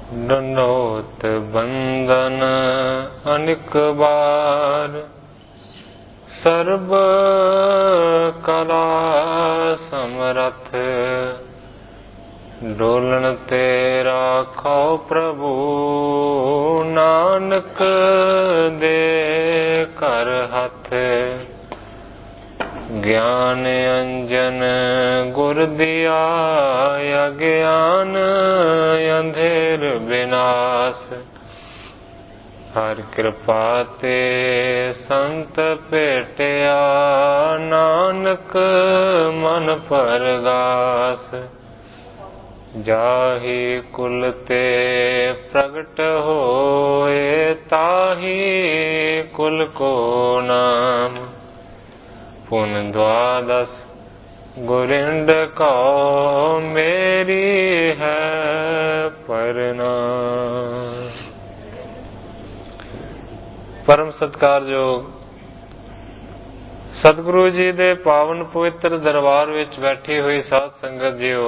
दंडोत बंदन अनिक बार, सर्ब कला समरथ, डोलन ते राखो प्रभु, नानक दे कर हथ। ज्ञान अंजन गुर दिया, अज्ञान अंधेर विनाश, हर कृपा ते संत भेटिया, नानक मन परगास। जाहि कुल ते प्रगट होए, ताहि कुल को नाम, पुन द्वादश गुरिंड को मेरी है प्रणाम। परम सत्कारयोग सतगुरु जी दे पावन पवित्र दरबार विच बैठी हुई साध संगत जीओ,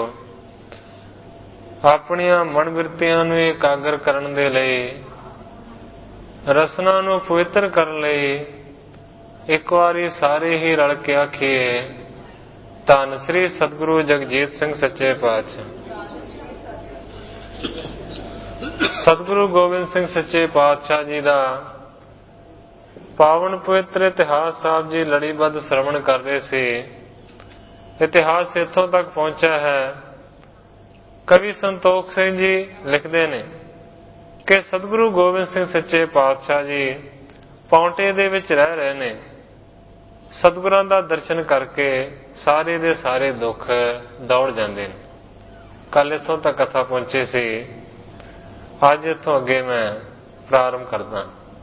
ਆਪਣੀਆਂ ਮਨ ਬਿਰਤੀਆਂ ਨੂੰ ਇਕਾਗਰ ਕਰਨ ਦੇ ਲਈ, ਰਸਨਾ ਨੂੰ ਪਵਿੱਤਰ ਕਰਨ ਲਈ ਇੱਕ ਵਾਰੀ ਸਾਰੇ ਹੀ ਰਲ ਕੇ ਆਖੀਏ, ਧੰਨ ਸ੍ਰੀ ਸਤਿਗੁਰੂ ਜਗਜੀਤ ਸਿੰਘ ਸੱਚੇ ਪਾਤਸ਼ਾਹ। ਸਤਿਗੁਰੂ ਗੋਬਿੰਦ ਸਿੰਘ ਸੱਚੇ ਪਾਤਸ਼ਾਹ ਜੀ ਦਾ ਪਾਵਨ ਪਵਿੱਤਰ ਇਤਿਹਾਸ ਸਾਹਿਬ ਜੀ ਲੜੀਬੱਧ ਸ਼ਰਵਣ ਕਰ ਰਹੇ ਸੀ। ਇਤਿਹਾਸ ਇੱਥੋਂ ਤੱਕ ਪਹੁੰਚਿਆ ਹੈ, ਕਵੀ ਸੰਤੋਖ ਸਿੰਘ ਜੀ ਲਿਖਦੇ ਨੇ ਕਿ ਸਤਿਗੁਰੂ ਗੋਬਿੰਦ ਸਿੰਘ ਸੱਚੇ ਪਾਤਸ਼ਾਹ ਜੀ ਪੌਂਟੇ ਦੇ ਵਿੱਚ ਰਹਿ ਰਹੇ ਨੇ। ਸਤਿਗੁਰਾਂ ਦਾ ਦਰਸ਼ਨ ਕਰਕੇ ਸਾਰੇ ਦੇ ਸਾਰੇ ਦੁੱਖ ਦੌੜ ਜਾਂਦੇ ਨੇ। ਕੱਲ ਇੱਥੋਂ ਤੱਕ ਕਥਾ ਪਹੁੰਚੇ ਸੀ, ਅੱਜ ਇੱਥੋਂ ਅੱਗੇ ਮੈਂ ਪ੍ਰਾਰੰਭ ਕਰਦਾ।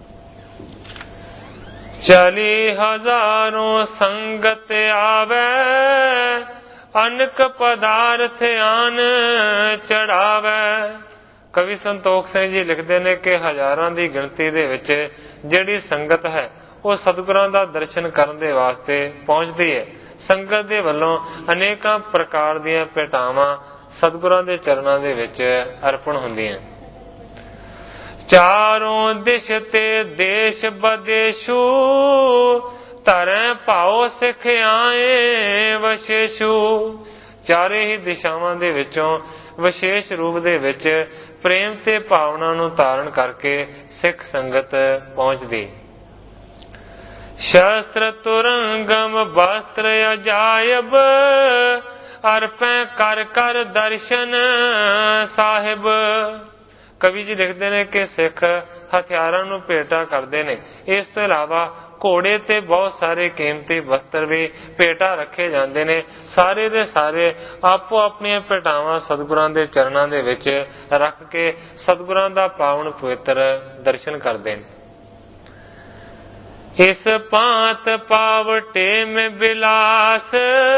ਚਲੀ ਹਜ਼ਾਰੋਂ ਸੰਗਤ ਆਵੇ, ਅਨਕ ਪਦਾਰਥ ਆਨ ਚੜਾਵੇ। ਕਵੀ ਸੰਤੋਖ ਸਿੰਘ ਜੀ ਲਿਖਦੇ ਨੇ ਕਿ ਹਜ਼ਾਰਾਂ ਦੀ ਗਿਣਤੀ ਦੇ ਵਿੱਚ ਜਿਹੜੀ ਸੰਗਤ ਹੈ ਉਹ ਸਤਿਗੁਰਾਂ ਦਾ ਦਰਸ਼ਨ ਕਰਨ ਦੇ ਵਾਸਤੇ ਪਹੁੰਚਦੀ ਹੈ। ਸੰਗਤ ਦੇ ਵੱਲੋਂ ਅਨੇਕਾਂ ਪ੍ਰਕਾਰ ਦੀਆਂ ਭੇਟਾਵਾਂ ਸਤਿਗੁਰਾਂ ਦੇ ਚਰਨਾਂ ਦੇ ਵਿੱਚ ਅਰਪਣ ਹੁੰਦੀਆਂ। ਚਾਰੋਂ ਦਿਸ਼ ਤੇ ਦੇਸ਼ ਬਦੇਸ਼ੂ, ਧਰੈ ਭਾਉ ਸਿੱਖ ਆਏ ਵਿਸ਼ੇਸ਼ੂ। ਚਾਰੇ ਹੀ ਦਿਸ਼ਾਵਾਂ ਦੇ ਵਿੱਚੋਂ ਵਿਸ਼ੇਸ਼ ਰੂਪ ਦੇ ਵਿੱਚ ਪ੍ਰੇਮ ਤੇ ਭਾਵਨਾ ਨੂੰ ਧਾਰਨ ਕਰਕੇ ਸਿੱਖ ਸੰਗਤ ਪਹੁੰਚਦੀ। ਸ਼ਸਤਰ ਤੁਰੰਗਮ ਵਸਤਰ ਅਜਾਇਬ, ਅਰਪੈ ਕਰ ਕਰ ਦਰਸ਼ਨ ਸਾਹਿਬ। ਕਵੀ ਜੀ ਲਿਖਦੇ ਨੇ ਕਿ ਸਿੱਖ ਹਥਿਆਰਾਂ ਨੂੰ ਭੇਟਾ ਕਰਦੇ ਨੇ। ਇਸ ਤੋਂ ਇਲਾਵਾ ਘੋੜੇ ਤੇ ਬਹੁਤ ਸਾਰੇ ਕੀਮਤੀ ਵਸਤਰ ਵੀ ਭੇਟਾ ਰੱਖੇ ਜਾਂਦੇ ਨੇ। ਸਾਰੇ ਦੇ ਸਾਰੇ ਆਪੋ ਆਪਣੀਆਂ ਭੇਟਾਵਾਂ ਸਤਿਗੁਰਾਂ ਦੇ ਚਰਨਾਂ ਦੇ ਵਿੱਚ ਰੱਖ ਕੇ ਸਤਿਗੁਰਾਂ ਦਾ ਪਾਵਨ ਪਵਿੱਤਰ ਦਰਸ਼ਨ ਕਰਦੇ ਨੇ। ਇਸ ਭਾਂਤ ਪਾਵਟੇ ਮੈਂ ਬਿਲਾਸ,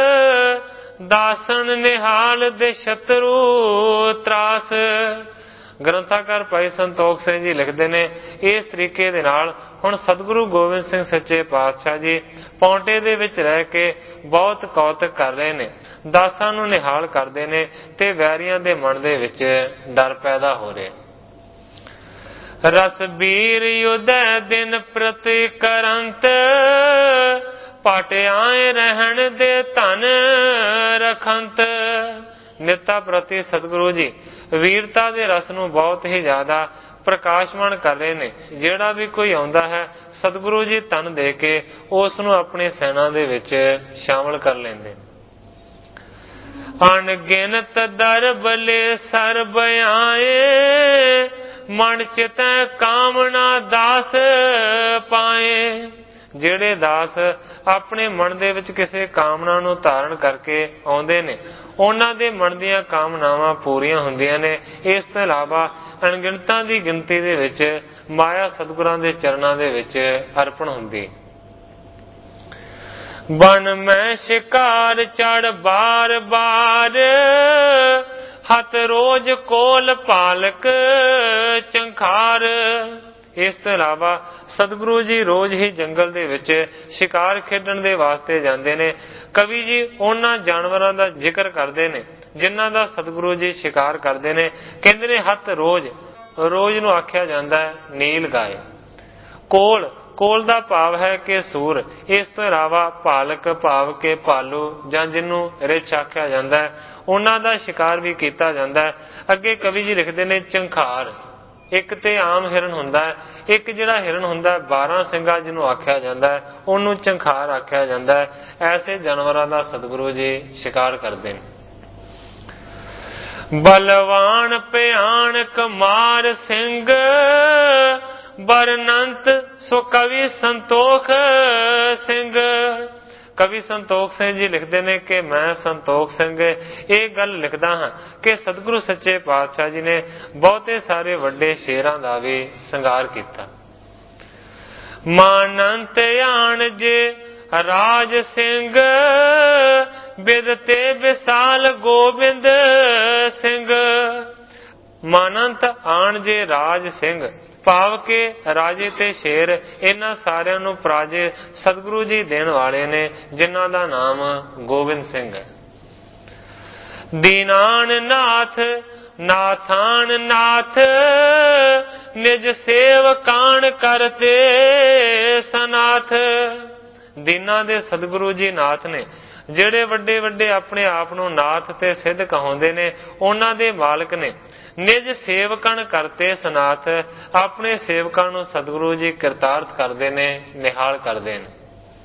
ਦਾਸਨ ਨਿਹਾਲ ਦੇ ਸ਼ਤਰੂ ਤਰਾਸ। ਗ੍ਰੰਥਾਕਾਰ ਭਾਈ ਸੰਤੋਖ ਸਿੰਘ ਜੀ ਲਿਖਦੇ ਨੇ, ਇਸ ਤਰੀਕੇ ਦੇ ਨਾਲ ਹੁਣ ਸਤਿਗੁਰੂ ਗੋਬਿੰਦ ਸਿੰਘ ਸੱਚੇ ਪਾਤਸ਼ਾਹ ਜੀ ਪੌਂਟੇ ਦੇ ਵਿੱਚ ਰਹਿ ਕੇ ਬਹੁਤ ਕੌਤਕ ਕਰ ਰਹੇ ਨੇ, ਦਾਸਾਂ ਨੂੰ ਨਿਹਾਲ ਕਰਦੇ ਨੇ ਤੇ ਵੈਰੀਆਂ ਦੇ ਮਨ ਦੇ ਵਿੱਚ ਡਰ ਪੈਦਾ ਹੋ ਰਿਹਾ। ਰਸ ਬੀਰ ਯੁਧੈ ਦਿਨ ਪ੍ਰਤੀ ਕਰੰਤ, ਪਟ ਆਏ ਰਹਿਣ ਦੇ ਧਨ ਰਖੰਤ। ਨਿੱਤਾ ਪ੍ਰਤੀ ਸਤਿਗੁਰੂ ਜੀ ਵੀਰਤਾ ਦੇ ਰਸ ਨੂੰ ਬਹੁਤ ਹੀ ਜ਼ਿਆਦਾ ਪ੍ਰਕਾਸ਼ਮਾਨ ਕਰ ਰਹੇ ਨੇ। ਜਿਹੜਾ ਵੀ ਕੋਈ ਆਉਂਦਾ ਹੈ ਸਤਿਗੁਰੂ ਜੀ ਧਨ ਦੇ ਕੇ ਉਸ ਨੂੰ ਆਪਣੀ ਸੈਨਾ ਦੇ ਵਿੱਚ ਸ਼ਾਮਲ ਕਰ ਲੈਂਦੇ। ਅਣਗਿਣਤ ਦਰਬਲੇ ਸਰਬ ਆਏ, ਮਨ ਚਿਤੈ ਕਾਮਨਾ ਦਾਸ ਪਾਏ। ਜਿਹੜੇ ਦਾਸ ਆਪਣੇ ਮਨ ਦੇ ਵਿੱਚ ਕਿਸੇ ਕਾਮਨਾ ਨੂੰ ਧਾਰਨ ਕਰਕੇ ਆਉਂਦੇ ਨੇ, ਉਹਨਾਂ ਦੇ ਮਨ ਦੀਆਂ ਕਾਮਨਾਵਾਂ ਪੂਰੀਆਂ ਹੁੰਦੀਆਂ ਨੇ। ਇਸ ਤੋਂ ਇਲਾਵਾ ਅਣਗਿਣਤਾਂ ਦੀ ਗਿਣਤੀ ਦੇ ਵਿੱਚ ਮਾਇਆ ਸਤਿਗੁਰਾਂ ਦੇ ਚਰਨਾਂ ਦੇ ਵਿੱਚ ਅਰਪਣ ਹੁੰਦੀ। ਬਨ ਮੈਂ ਸ਼ਿਕਾਰ ਚੜ ਬਾਰ ਬਾਰ, ਹੱਥ ਰੋਜ਼ ਕੋਲ ਪਾਲਕ ਚੰਖਾਰ। ਇਸ ਤੋਂ ਇਲਾਵਾ ਸਤਿਗੁਰੂ ਜੀ ਰੋਜ਼ ਹੀ ਜੰਗਲ ਦੇ ਵਿੱਚ ਸ਼ਿਕਾਰ ਖੇਡਣ ਦੇ ਵਾਸਤੇ ਜਾਂਦੇ ਨੇ। ਕਵੀ ਜੀ ਉਹਨਾਂ ਜਾਨਵਰਾਂ ਦਾ ਜ਼ਿਕਰ ਕਰਦੇ ਨੇ ਜਿਨ੍ਹਾਂ ਦਾ ਸਤਿਗੁਰੂ ਜੀ ਸ਼ਿਕਾਰ ਕਰਦੇ ਨੇ। ਕਹਿੰਦੇ ਨੇ ਹੱਥ ਰੋਜ਼ ਰੋਜ਼ ਨੂੰ ਆਖਿਆ ਜਾਂਦਾ ਹੈ ਨੀਲ ਗਾਏ। ਕੋਲ, ਕੋਲ ਦਾ ਭਾਵ ਹੈ ਕਿ ਸੂਰ। ਇਸ ਤੋਂ ਇਲਾਵਾ ਭਾਲਕ ਭਾਵ ਕਿ ਭਾਲੂ ਜਾਂ ਜਿਹਨੂੰ ਰਿਛ ਆਖਿਆ ਜਾਂਦਾ ਹੈ, ਉਹਨਾਂ ਦਾ ਸ਼ਿਕਾਰ ਵੀ ਕੀਤਾ ਜਾਂਦਾ ਹੈ। ਅੱਗੇ ਕਵੀ ਜੀ ਲਿਖਦੇ ਨੇ ਝੰਖਾਰ। ਇੱਕ ਤੇ ਆਮ ਹਿਰਨ ਹੁੰਦਾ ਹੈ, ਇੱਕ ਜਿਹੜਾ ਹਿਰਨ ਹੁੰਦਾ ਹੈ 12 ਸਿੰਘਾ ਜਿਹਨੂੰ ਆਖਿਆ ਜਾਂਦਾ ਹੈ, ਉਹਨੂੰ ਝੰਖਾਰ ਆਖਿਆ ਜਾਂਦਾ ਹੈ। ਐਸੇ ਜਾਨਵਰਾਂ ਦਾ ਸਤਿਗੁਰੂ ਜੀ ਸ਼ਿਕਾਰ ਕਰਦੇ ਨੇ। ਬਲਵਾਨ ਭਿਆਨਕ ਮਾਰ ਸਿੰਘ ਬਰਨੰਤ ਸੋ ਕਵੀ ਸੰਤੋਖ ਸਿੰਘ। ਕਵੀ ਸੰਤੋਖ ਸਿੰਘ ਜੀ ਲਿਖਦੇ ਨੇ ਕਿ ਮੈਂ ਸੰਤੋਖ ਸਿੰਘ ਇਹ ਗੱਲ ਲਿਖਦਾ ਹਾਂ ਕਿ ਸਤਿਗੁਰੂ ਸੱਚੇ ਪਾਤਸ਼ਾਹ ਜੀ ਨੇ ਬਹੁਤੇ ਸਾਰੇ ਵੱਡੇ ਸ਼ੇਰਾਂ ਦਾ ਵੀ ਸੰਘਾਰ ਕੀਤਾ। ਮਾਨੰਤ ਆਣ ਜੇ ਰਾਜ ਸਿੰਘ ਬਿਦ ਤੇ ਵਿਸਾਲ ਗੋਬਿੰਦ ਸਿੰਘ। ਮਾਨੰਤ ਆਣ ਜੇ ਰਾਜ ਸਿੰਘ ਭਾਵ ਕਿ ਰਾਜੇ ਤੇ ਸ਼ੇਰ, ਇਹਨਾਂ ਸਾਰਿਆਂ ਨੂੰ ਪਰਾਜੇ ਸਤਿਗੁਰੂ ਜੀ ਦੇਣ ਵਾਲੇ ਨੇ, ਜਿਨ੍ਹਾਂ ਦਾ ਨਾਮ ਗੋਬਿੰਦ ਸਿੰਘ ਹੈ। ਦੀਨਾਨ ਨਾਥ ਨਾਥਾਨ ਨਾਥ ਨਿਜ ਸੇਵਕਾਨ ਕਰਤੇ ਸਨਾਥ। ਦੀਨਾਂ ਦੇ ਸਤਿਗੁਰੂ ਜੀ ਨਾਥ ਨੇ, ਜਿਹੜੇ ਵੱਡੇ ਵੱਡੇ ਆਪਣੇ ਆਪ ਨੂੰ ਨਾਥ ਤੇ ਸਿੱਧ ਕਹਾਉਂਦੇ ਨੇ, ਉਹਨਾਂ ਦੇ ਮਾਲਕ ਨੇ। ਨਿਜ ਸੇਵਕਣ ਕਰਤੇ ਸਨਾਥ, ਆਪਣੇ ਸੇਵਕਾਂ ਨੂੰ ਸਤਿਗੁਰੂ ਜੀ ਕਿਰਤਾਰਥ ਕਰਦੇ ਨੇ, ਨਿਹਾਲ ਕਰਦੇ ਨੇ।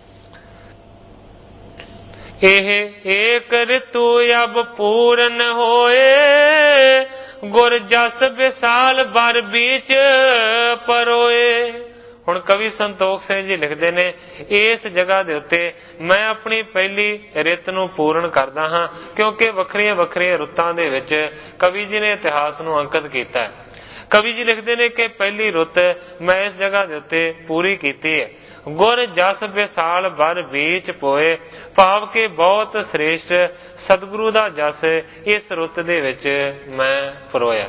ਇਹ ਏਕ ਰਿਤੂ ਅਬ ਪੂਰਨ ਹੋਏ ਗੁਰ ਜਸ ਵਿਸਾਲ ਬਰ ਬੀਚ ਪਰੋਏ। ਹੁਣ ਕਵੀ ਸੰਤੋਖ ਸਿੰਘ ਜੀ ਲਿਖਦੇ ਨੇ ਇਸ ਜਗ੍ਹਾ ਦੇ ਉੱਤੇ ਮੈਂ ਆਪਣੀ ਪਹਿਲੀ ਰਿਤ ਨੂੰ ਪੂਰਨ ਕਰਦਾ ਹਾਂ, ਕਿਉਂਕਿ ਵੱਖਰੀਆਂ ਵੱਖਰੀਆਂ ਰੁੱਤਾਂ ਦੇ ਵਿੱਚ ਕਵੀ ਜੀ ਨੇ ਇਤਿਹਾਸ ਨੂੰ ਅੰਕਿਤ ਕੀਤਾ ਹੈ। ਕਵੀ ਜੀ ਲਿਖਦੇ ਨੇ ਕਿ ਪਹਿਲੀ ਰੁੱਤ ਮੈਂ ਇਸ ਜਗ੍ਹਾ ਦੇ ਉੱਤੇ ਪੂਰੀ ਕੀਤੀ ਹੈ। ਗੁਰ ਜਸ ਵਿਸਾਲ ਬਰ ਬੀਚ ਪੋਏ ਭਾਵ ਕਿ ਬਹੁਤ ਸ੍ਰੇਸ਼ਟ ਸਤਿਗੁਰੂ ਦਾ ਜਸ ਇਸ ਰੁੱਤ ਦੇ ਵਿੱਚ ਮੈਂ ਪਰੋਇਆ।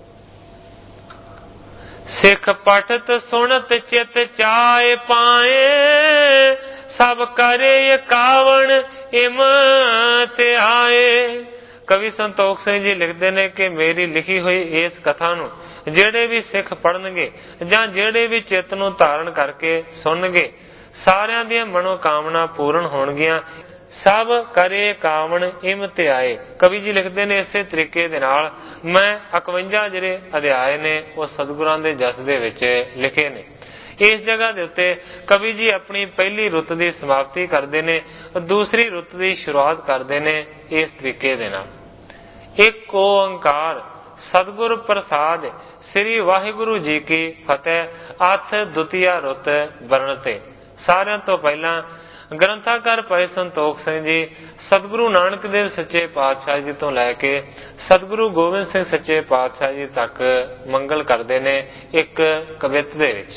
ਸਿੱਖ ਪਠਤ ਸੁਣਤ ਚਿਤ ਚਾਏ ਪਾਏ ਸਭ ਕਰੇ ਕਾਵਣ ਇਮ ਤੇ ਆਏ। ਕਵੀ ਸੰਤੋਖ ਸਿੰਘ ਜੀ ਲਿਖਦੇ ਨੇ ਕਿ ਮੇਰੀ ਲਿਖੀ ਹੋਈ ਇਸ ਕਥਾ ਨੂੰ ਜਿਹੜੇ ਵੀ ਸਿੱਖ ਪੜ੍ਹਨਗੇ ਜਾਂ ਜਿਹੜੇ ਵੀ ਚਿੱਤ ਨੂੰ ਧਾਰਨ ਕਰਕੇ ਸੁਣਨਗੇ, ਸਾਰਿਆਂ ਦੀਆਂ ਮਨੋਕਾਮਨਾ ਪੂਰਨ ਹੋਣਗੀਆਂ। ਸਭ ਕਰੇ ਕਾਵਣ ਇਮ ਤੇ ਆਏ। ਕਵੀ ਜੀ ਲਿਖਦੇ ਨੇ ਇਸੇ ਤਰੀਕੇ ਦੇ ਨਾਲ ਮੈਂ 51 ਜਿਹੜੇ ਅਧਿਆਏ ਨੇ ਉਹ ਸਤਿਗੁਰਾਂ ਦੇ ਜਸ ਦੇ ਵਿੱਚ ਲਿਖੇ ਨੇ। ਇਸ ਜਗ੍ਹਾ ਦੇ ਉੱਤੇ ਕਵੀ ਜੀ ਆਪਣੀ ਪਹਿਲੀ ਰੁੱਤ ਦੀ ਸਮਾਪਤੀ ਕਰਦੇ ਨੇ, ਦੂਸਰੀ ਰੁੱਤ ਦੀ ਸ਼ੁਰੂਆਤ ਕਰਦੇ ਨੇ ਇਸ ਤਰੀਕੇ ਦੇ ਨਾਲ। ਇੱਕ ਓੰਕਾਰ ਸਤਿਗੁਰ ਪ੍ਰਸਾਦ ਸ੍ਰੀ ਵਾਹਿਗੁਰੂ ਜੀ ਕੀ ਫਤਿਹ। ਅੱਠ ਦੁਤੀਆ ਰੁੱਤ ਵਰਣਤੇ। ਸਾਰਿਆਂ ਤੋਂ ਪਹਿਲਾਂ ਗ੍ਰੰਥਾਕਾਰ ਭਾਈ ਸੰਤੋਖ ਸਿੰਘ ਜੀ ਸਤਿਗੁਰੂ ਨਾਨਕ ਦੇਵ ਸੱਚੇ ਪਾਤਸ਼ਾਹ ਜੀ ਤੋਂ ਲੈ ਕੇ ਸਤਿਗੁਰੂ ਗੋਬਿੰਦ ਸਿੰਘ ਸੱਚੇ ਪਾਤਸ਼ਾਹ ਜੀ ਤੱਕ ਮੰਗਲ ਕਰਦੇ ਨੇ ਇੱਕ ਕਵਿਤ ਦੇ ਵਿੱਚ।